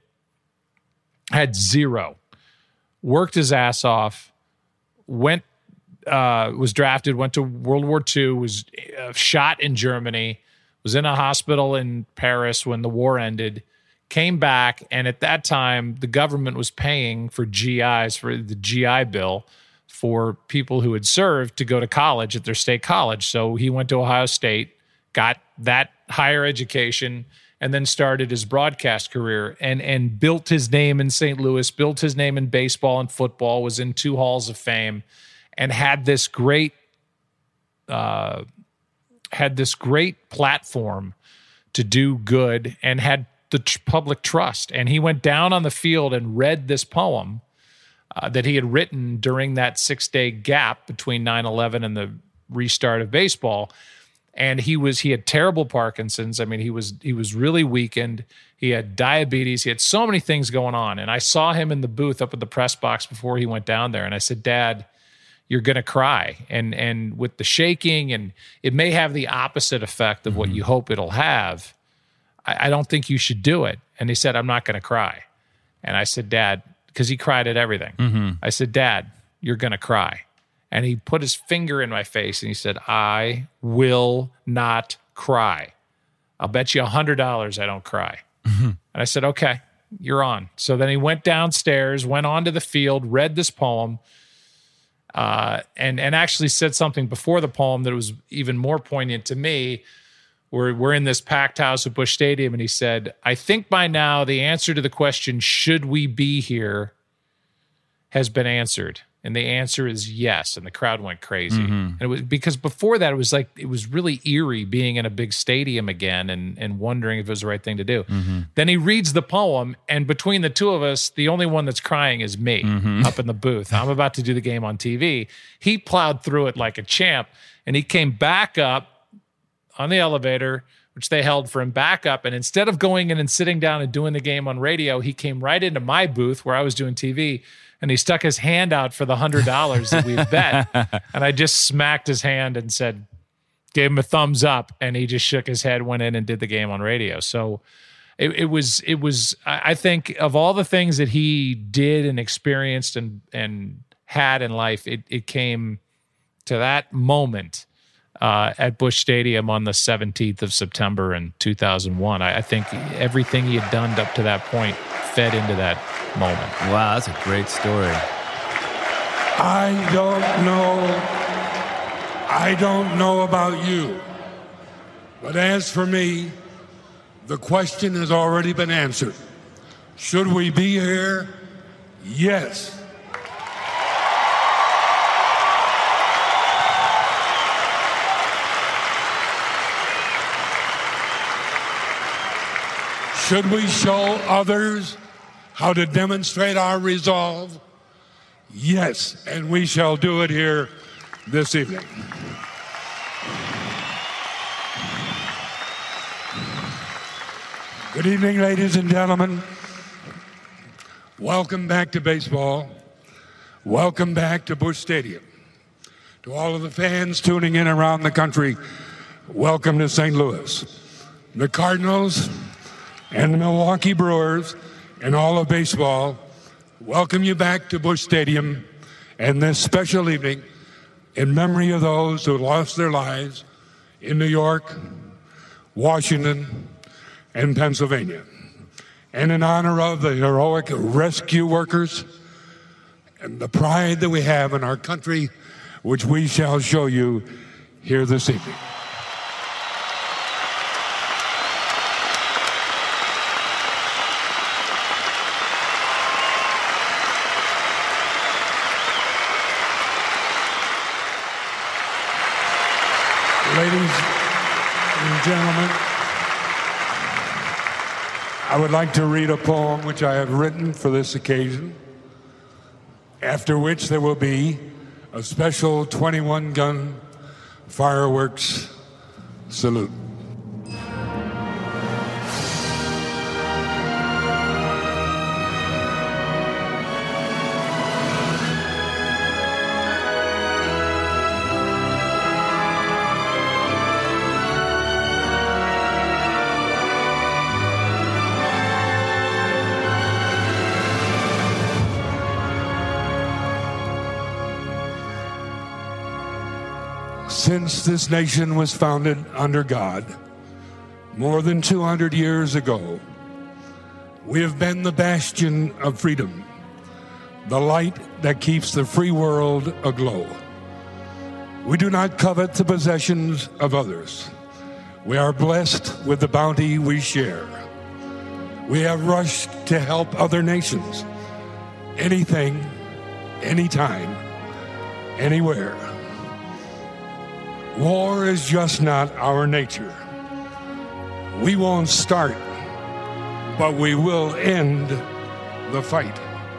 had zero, worked his ass off, went, uh, was drafted, went to World War Two, was uh, shot in Germany, was in a hospital in Paris when the war ended, came back. And at that time, the government was paying for G Is, for the G I Bill, for people who had served to go to college at their state college. So he went to Ohio State, got that higher education, and then started his broadcast career and and built his name in Saint Louis, built his name in baseball and football, was in two halls of fame, and had this great uh, had this great platform to do good and had the tr- public trust. And he went down on the field and read this poem uh, that he had written during that six-day gap between nine eleven and the restart of baseball. And he was he had terrible Parkinson's. I mean, he was he was really weakened. He had diabetes. He had so many things going on. And I saw him in the booth up at the press box before he went down there. And I said, Dad, you're going to cry. And and with the shaking, and it may have the opposite effect of what you hope it'll have. I, I don't think you should do it. And he said, I'm not going to cry. And I said, Dad, because he cried at everything. Mm-hmm. I said, Dad, you're going to cry. And he put his finger in my face and he said, I will not cry. I'll bet you one hundred dollars I don't cry. Mm-hmm. And I said, okay, you're on. So then he went downstairs, went onto the field, read this poem, uh, and, and actually said something before the poem that was even more poignant to me. We're, we're in this packed house at Busch Stadium, and he said, I think by now the answer to the question, should we be here, has been answered. And the answer is yes. And the crowd went crazy. Mm-hmm. And it was because before that, it was like, it was really eerie being in a big stadium again and, and wondering if it was the right thing to do. Mm-hmm. Then he reads the poem, and between the two of us, the only one that's crying is me mm-hmm. up in the booth. I'm about to do the game on T V. He plowed through it like a champ, and he came back up on the elevator, which they held for him, back up. And instead of going in and sitting down and doing the game on radio, he came right into my booth where I was doing T V. And he stuck his hand out for the one hundred dollars that we bet. And I just smacked his hand and said, gave him a thumbs up. And he just shook his head, went in and did the game on radio. So it, it was, it was, I think of all the things that he did and experienced and, and had in life, it, it came to that moment uh, at Busch Stadium on the seventeenth of September in two thousand one. I, I think everything he had done up to that point fed into that moment. Wow, that's a great story. I don't know, I don't know about you, but as for me, the question has already been answered. Should we be here? Yes. Should we show others how to demonstrate our resolve? Yes, and we shall do it here this evening. Good evening, ladies and gentlemen. Welcome back to baseball. Welcome back to Busch Stadium. To all of the fans tuning in around the country, welcome to Saint Louis. The Cardinals and the Milwaukee Brewers and all of baseball welcome you back to Busch Stadium and this special evening in memory of those who lost their lives in New York, Washington, and Pennsylvania, and in honor of the heroic rescue workers and the pride that we have in our country, which we shall show you here this evening. Ladies and gentlemen, I would like to read a poem which I have written for this occasion, after which there will be a special twenty-one gun fireworks salute. Since this nation was founded under God more than two hundred years ago, we have been the bastion of freedom, the light that keeps the free world aglow. We do not covet the possessions of others. We are blessed with the bounty we share. We have rushed to help other nations, anything, anytime, anywhere. War is just not our nature. We won't start, but we will end the fight.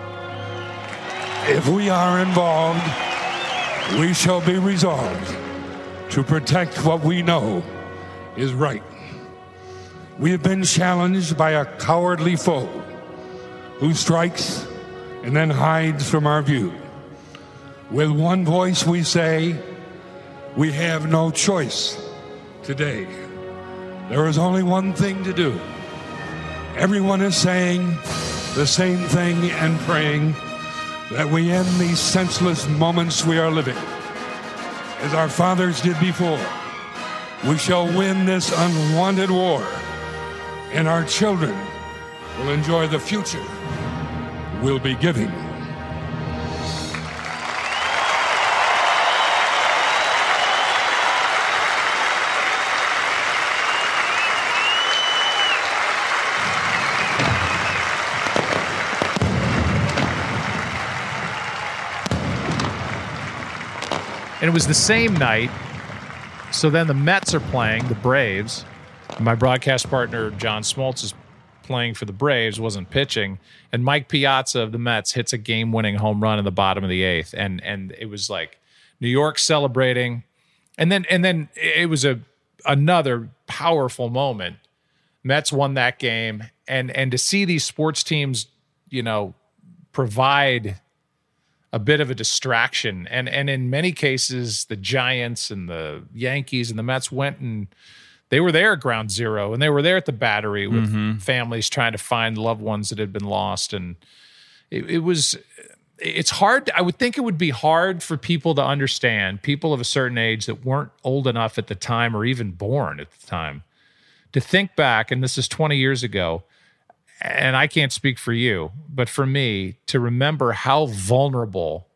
If we are involved, we shall be resolved to protect what we know is right. We have been challenged by a cowardly foe who strikes and then hides from our view. With one voice we say, we have no choice today. There is only one thing to do. Everyone is saying the same thing and praying that we end these senseless moments we are living. As our fathers did before, we shall win this unwanted war, and our children will enjoy the future we'll be giving. And it was the same night. So then the Mets are playing the Braves. My broadcast partner, John Smoltz, is playing for the Braves, wasn't pitching. And Mike Piazza of the Mets hits a game-winning home run in the bottom of the eighth. And and it was like New York celebrating. And then and then it was a another powerful moment. Mets won that game. And and to see these sports teams, you know, provide a bit of a distraction. And and in many cases, the Giants and the Yankees and the Mets went and they were there at ground zero, and they were there at the Battery with mm-hmm. families trying to find loved ones that had been lost. And it, it was, it's hard. I would think it would be hard for people to understand, people of a certain age that weren't old enough at the time or even born at the time, to think back, and this is twenty years ago, and I can't speak for you, but for me, to remember how vulnerable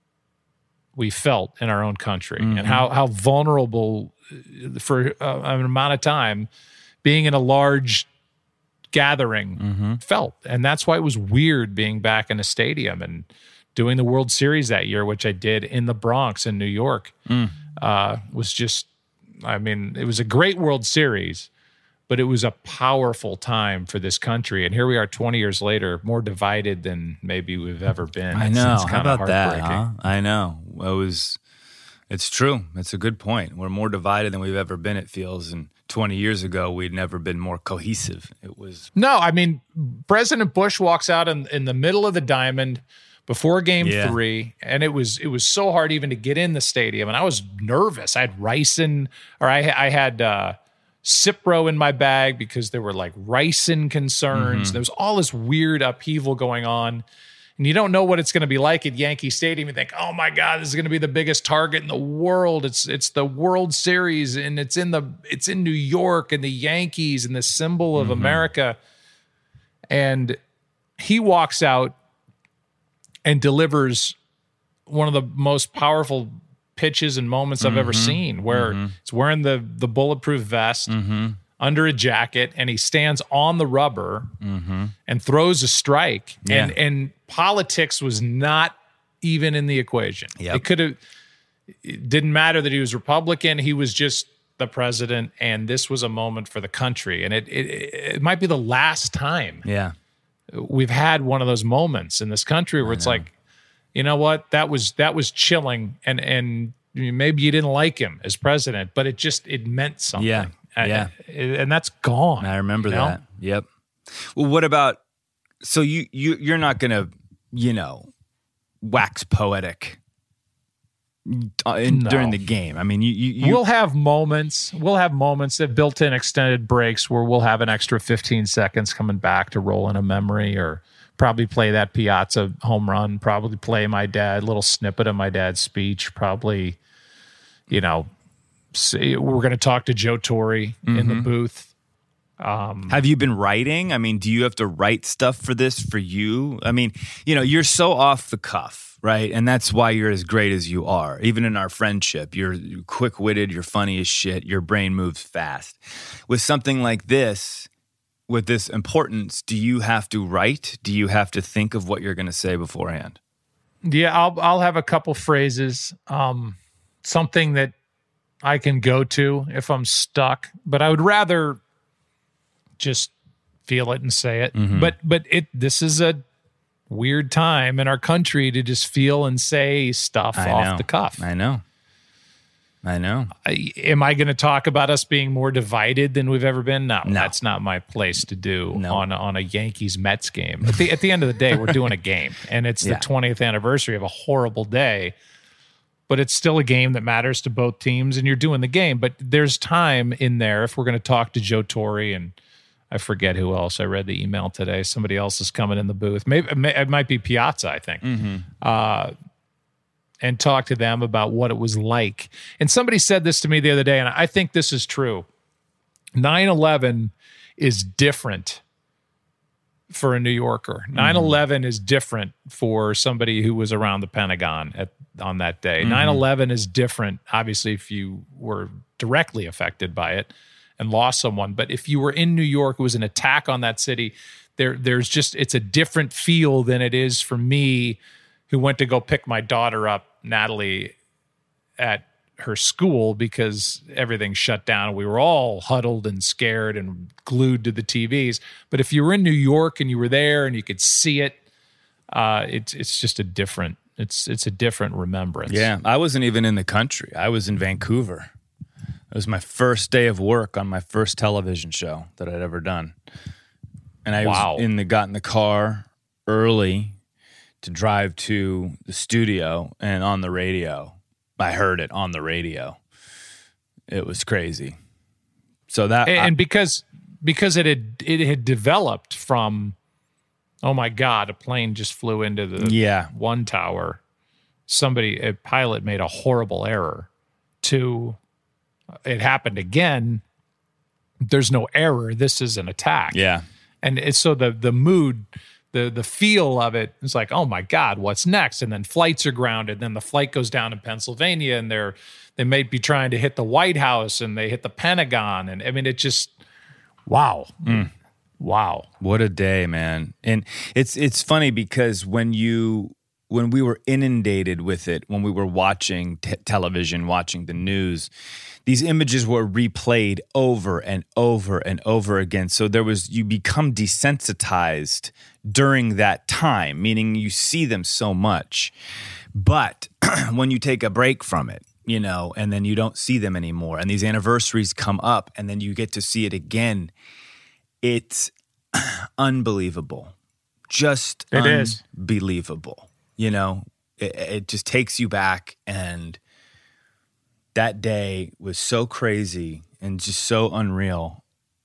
we felt in our own country mm-hmm. and how how vulnerable for uh, an amount of time being in a large gathering mm-hmm. felt. And that's why it was weird being back in a stadium and doing the World Series that year, which I did in the Bronx in New York. Mm. Uh, was just, I mean, it was a great World Series, but it was a powerful time for this country. And here we are twenty years later, more divided than maybe we've ever been. I know. It's, it's How about that, huh? I know. It was, it's true. It's a good point. We're more divided than we've ever been, it feels. And twenty years ago, we'd never been more cohesive. It was. No, I mean, President Bush walks out in, in the middle of the diamond before game yeah. three, and it was it was so hard even to get in the stadium. And I was nervous. I had ricin, or I, I had uh, Cipro in my bag because there were like ricin concerns. Mm-hmm. There was all this weird upheaval going on. And you don't know what it's going to be like at Yankee Stadium. You think, oh my God, this is going to be the biggest target in the world. It's it's the World Series, and it's in the it's in New York, and the Yankees, and the symbol of mm-hmm. America. And he walks out and delivers one of the most powerful pitches and moments mm-hmm. I've ever seen, where mm-hmm. it's wearing the the bulletproof vest. Mm-hmm. under a jacket, and he stands on the rubber mm-hmm. and throws a strike. Yeah. And and politics was not even in the equation. Yep. It could have, it didn't matter that he was Republican. He was just the president, and this was a moment for the country. And it it, it might be the last time yeah. we've had one of those moments in this country where I it's know. like, you know what, that was that was chilling, and and maybe you didn't like him as president, but it just it meant something. Yeah. Yeah, and that's gone. I remember you that. know? Yep. Well, what about? So you you you're not gonna you know wax poetic in, no. during the game. I mean, you, you, you we'll have moments. We'll have moments that built-in extended breaks where we'll have an extra fifteen seconds coming back to roll in a memory, or probably play that Piazza home run. Probably play my dad little snippet of my dad's speech. Probably, you know. say we're going to talk to Joe Torre mm-hmm. in the booth. Um, have you been writing? I mean, do you have to write stuff for this for you? I mean, you know, you're so off the cuff, right? And that's why you're as great as you are. Even in our friendship, you're quick-witted, you're funny as shit, your brain moves fast. With something like this, with this importance, do you have to write? Do you have to think of what you're going to say beforehand? Yeah, I'll I'll have a couple phrases, um, something that I can go to if I'm stuck, but I would rather just feel it and say it. Mm-hmm. But but it this is a weird time in our country to just feel and say stuff I off know. the cuff. I know. I know. I, am I going to talk about us being more divided than we've ever been? No, no. That's not my place to do no. on, on a Yankees-Mets game. At the, at the end of the day, we're doing a game, and it's yeah. the twentieth anniversary of a horrible day, but it's still a game that matters to both teams, and you're doing the game. But there's time in there if we're going to talk to Joe Torre, and I forget who else. I read the email today. Somebody else is coming in the booth. Maybe it might be Piazza, I think. Mm-hmm. Uh and talk to them about what it was like. And somebody said this to me the other day, and I think this is true. nine eleven is different for a New Yorker. nine eleven mm-hmm. is different for somebody who was around the Pentagon at on that day. Mm-hmm. nine eleven is different, obviously, if you were directly affected by it and lost someone. But if you were in New York, it was an attack on that city, there, there's just, it's a different feel than it is for me, who went to go pick my daughter up, Natalie, at her school because everything shut down. We were all huddled and scared and glued to the T Vs. But if you were in New York and you were there and you could see it, uh, it's it's just a different it's it's a different remembrance. Yeah, I wasn't even in the country. I was in Vancouver. It was my first day of work on my first television show that I'd ever done, and I wow. was in the got in the car early to drive to the studio, and on the radio, I heard it on the radio. It was crazy. So that and, I, and because because it had it had developed from, oh my God, a plane just flew into the yeah. one tower. Somebody, a pilot made a horrible error. To it happened again. There's no error. This is an attack. Yeah, and it's so the the mood. The the feel of it is like, oh my God, what's next? And then flights are grounded. Then the flight goes down in Pennsylvania, and they're they may be trying to hit the White House, and they hit the Pentagon. And I mean, it just wow, mm. wow, what a day, man! And it's it's funny because when you when we were inundated with it, when we were watching t- television, watching the news, these images were replayed over and over and over again. So there was, you become desensitized during that time, meaning you see them so much. But when you take a break from it, you know, and then you don't see them anymore, and these anniversaries come up, and then you get to see it again, it's unbelievable. Just it is unbelievable. You know, it, it just takes you back, and that day was so crazy and just so unreal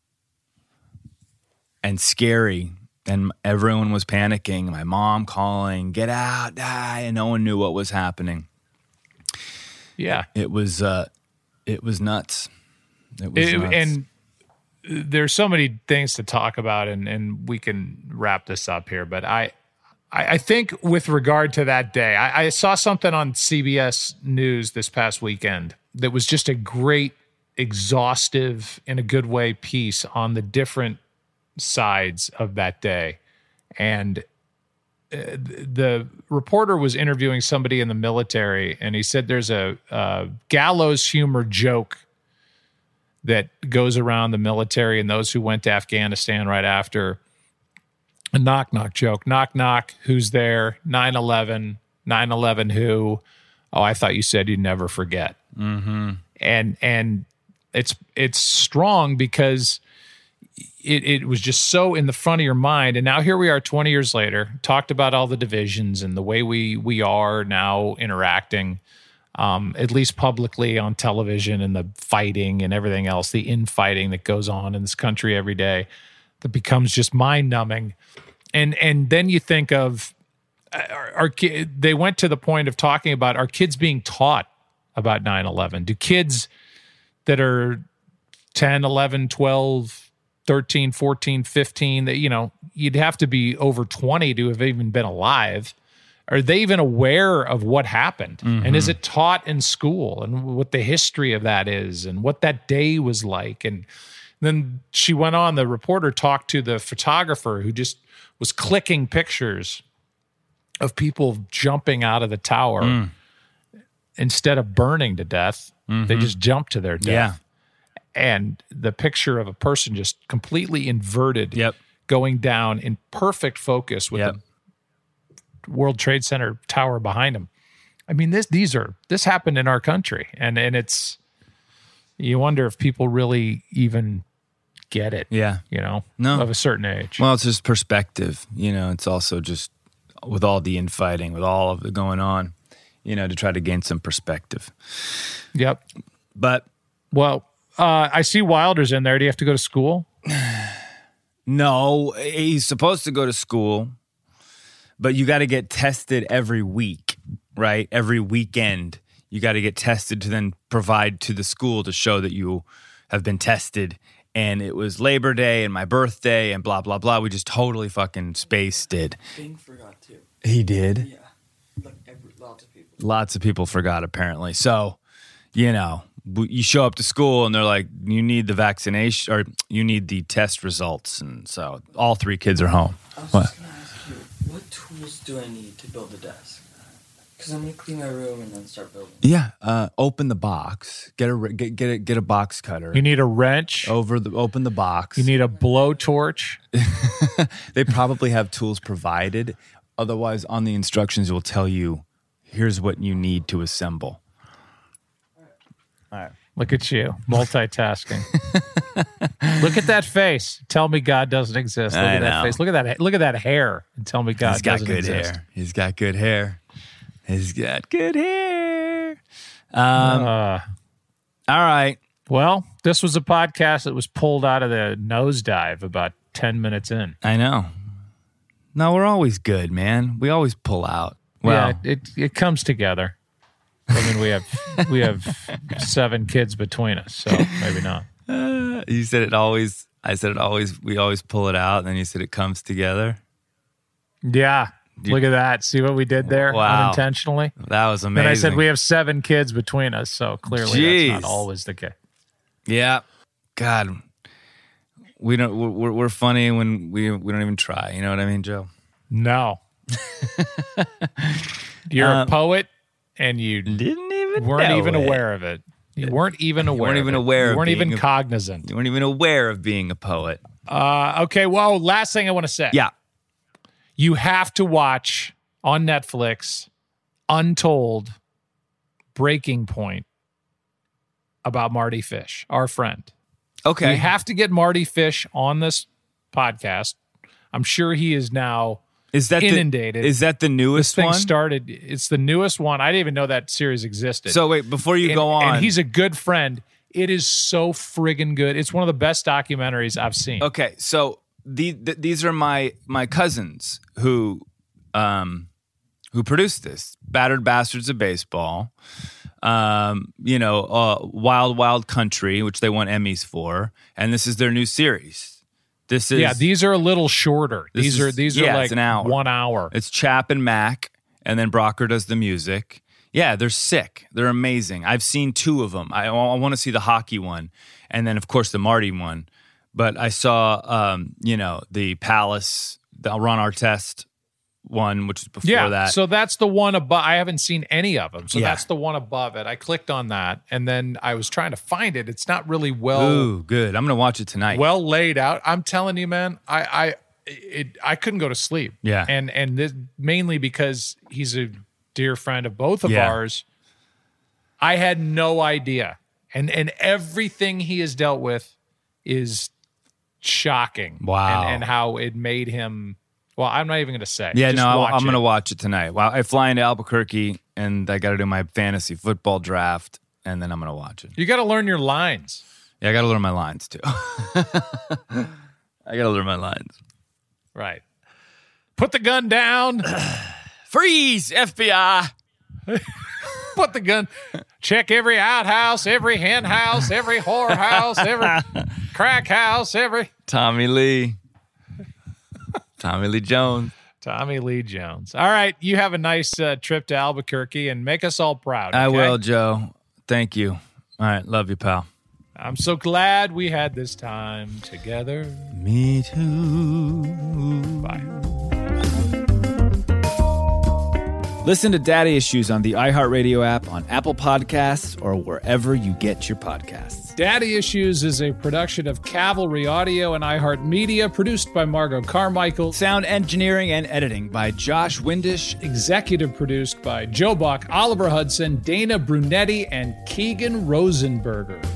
and scary. And everyone was panicking. My mom calling, get out, die, and no one knew what was happening. Yeah, it was uh, it was nuts. It was it, nuts. And there's so many things to talk about, and and we can wrap this up here. But I. I think with regard to that day, I, I saw something on C B S News this past weekend that was just a great, exhaustive, in a good way, piece on the different sides of that day. And uh, the reporter was interviewing somebody in the military, and he said there's a, a gallows humor joke that goes around the military and those who went to Afghanistan right after. A knock knock joke. Knock knock. Who's there? nine eleven. nine eleven who? Oh, I thought you said you'd never forget. Mm-hmm. And and it's it's strong because it it was just so in the front of your mind. And now here we are, twenty years later. Talked about all the divisions and the way we we are now interacting, um, at least publicly on television, and the fighting and everything else, the infighting that goes on in this country every day, that becomes just mind numbing. And and then you think of our, our they went to the point of talking about, are kids being taught about nine eleven? Do kids that are ten, eleven, twelve, thirteen, fourteen, fifteen, that, you know, you'd have to be over twenty to have even been alive. Are they even aware of what happened? Mm-hmm. And is it taught in school, and what the history of that is, and what that day was like? And then she went on, the reporter talked to the photographer who just was clicking pictures of people jumping out of the tower. Mm. Instead of burning to death, mm-hmm. they just jumped to their death. Yeah. And the picture of a person just completely inverted, yep. going down in perfect focus with yep. the World Trade Center tower behind him. I mean, this these are this happened in our country, and and it's, you wonder if people really even get it. Yeah, you know, no. of a certain age. Well, it's just perspective. You know, it's also just with all the infighting, with all of it going on, you know, to try to gain some perspective. Yep. But well, uh, I see Wilder's in there. Do you have to go to school? No, he's supposed to go to school, but you got to get tested every week, right? Every weekend, you got to get tested to then provide to the school to show that you have been tested. And it was Labor Day and my birthday and blah, blah, ball. We just totally fucking spaced it. Bing forgot too. He did? Yeah. Like every, lots of people. Lots of people forgot, apparently. So, you know, you show up to school and they're like, you need the vaccination, or you need the test results. And so all three kids are home. I was What? just going to ask you, what tools do I need to build a desk? Because I'm going to clean my room and then start building. Yeah, uh, open the box. Get a get get a, get a box cutter. You need a wrench. Over the open the box. You need a blowtorch. They probably have tools provided. Otherwise, on the instructions, it will tell you, here's what you need to assemble. All right. Look at you, multitasking. Look at that face. Tell me God doesn't exist. Look I at that know. face. Look at that. Look at that hair, and tell me God He's got doesn't good exist. hair. He's got good hair. He's got good hair. Um, Uh, all right. well, this was a podcast that was pulled out of the nosedive about ten minutes in. I know. No, we're always good, man. We always pull out. Well, Yeah, it it comes together. I mean, we have we have seven kids between us, so maybe not. uh, you said it always. I said it always. We always pull it out, and then you said it comes together. Yeah. Look at that. See what we did there? Wow. Unintentionally. That was amazing. Then I said we have seven kids between us, so clearly Jeez. that's not always the case. Yeah. God, we don't. We're, we're funny when we we don't even try. You know what I mean, Joe? No. You're Um, a poet, and you Didn't even weren't know even it. aware of it. You weren't even aware. weren't of even it. aware You of weren't being even a- cognizant. You weren't even aware of being a poet. Uh, okay. Well, last thing I want to say. Yeah. You have to watch on Netflix Untold Breaking Point about Marty Fish, our friend. Okay. We have to get Marty Fish on this podcast. I'm sure he is now Is that inundated. The, is that the this newest thing one? started. It's the newest one. I didn't even know that series existed. So wait, before you and, go on, and he's a good friend. It is so friggin' good. It's one of the best documentaries I've seen. okay. So the, the these are my my cousins who um who produced this. Battered Bastards of Baseball. Um, you know, uh, Wild Wild Country, which they won Emmys for, and this is their new series. This is Yeah, these are a little shorter. This These is- are these yeah, are it's like an hour. one hour. It's Chap and Mac, and then Brocker does the music. Yeah, they're sick. They're amazing. I've seen two of them. I, I want to see the hockey one, and then of course the Marty one. But I saw, um, you know, the Palace, the Ron Artest one, which is before yeah, that. so that's the one above. I haven't seen any of them, so Yeah. that's the one above it. I clicked on that, and then I was trying to find it. It's not really well Ooh, good. I'm gonna watch it tonight. well laid out. I'm telling you, man, I I it, I couldn't go to sleep. Yeah. and and this, mainly because he's a dear friend of both of Yeah. ours. I had no idea, and and everything he has dealt with is shocking. Wow. and, and how it made him. Well, I'm not even going to say. yeah, Just no, I, watch I'm gonna it. watch it tonight. Well, I fly into Albuquerque, and I got to do my fantasy football draft, and then I'm gonna watch it. You got to learn your lines. Yeah, I got to learn my lines too. I got to learn my lines. Right. Put the gun down. Freeze, F B I. Put the gun. Check every outhouse, every hen house, every whore house, every crack house, every Tommy Lee. Tommy Lee Jones. Tommy Lee Jones. All right. You have a nice uh, trip to Albuquerque and make us all proud. Okay? I will, Joe. Thank you. All right. Love you, pal. I'm so glad we had this time together. Me too. Bye. Listen to Daddy Issues on the iHeartRadio app, on Apple Podcasts, or wherever you get your podcasts. Daddy Issues is a production of Cavalry Audio and iHeartMedia, produced by Margot Carmichael. Sound engineering and editing by Josh Windish. Executive produced by Joe Buck, Oliver Hudson, Dana Brunetti, and Keegan Rosenberger.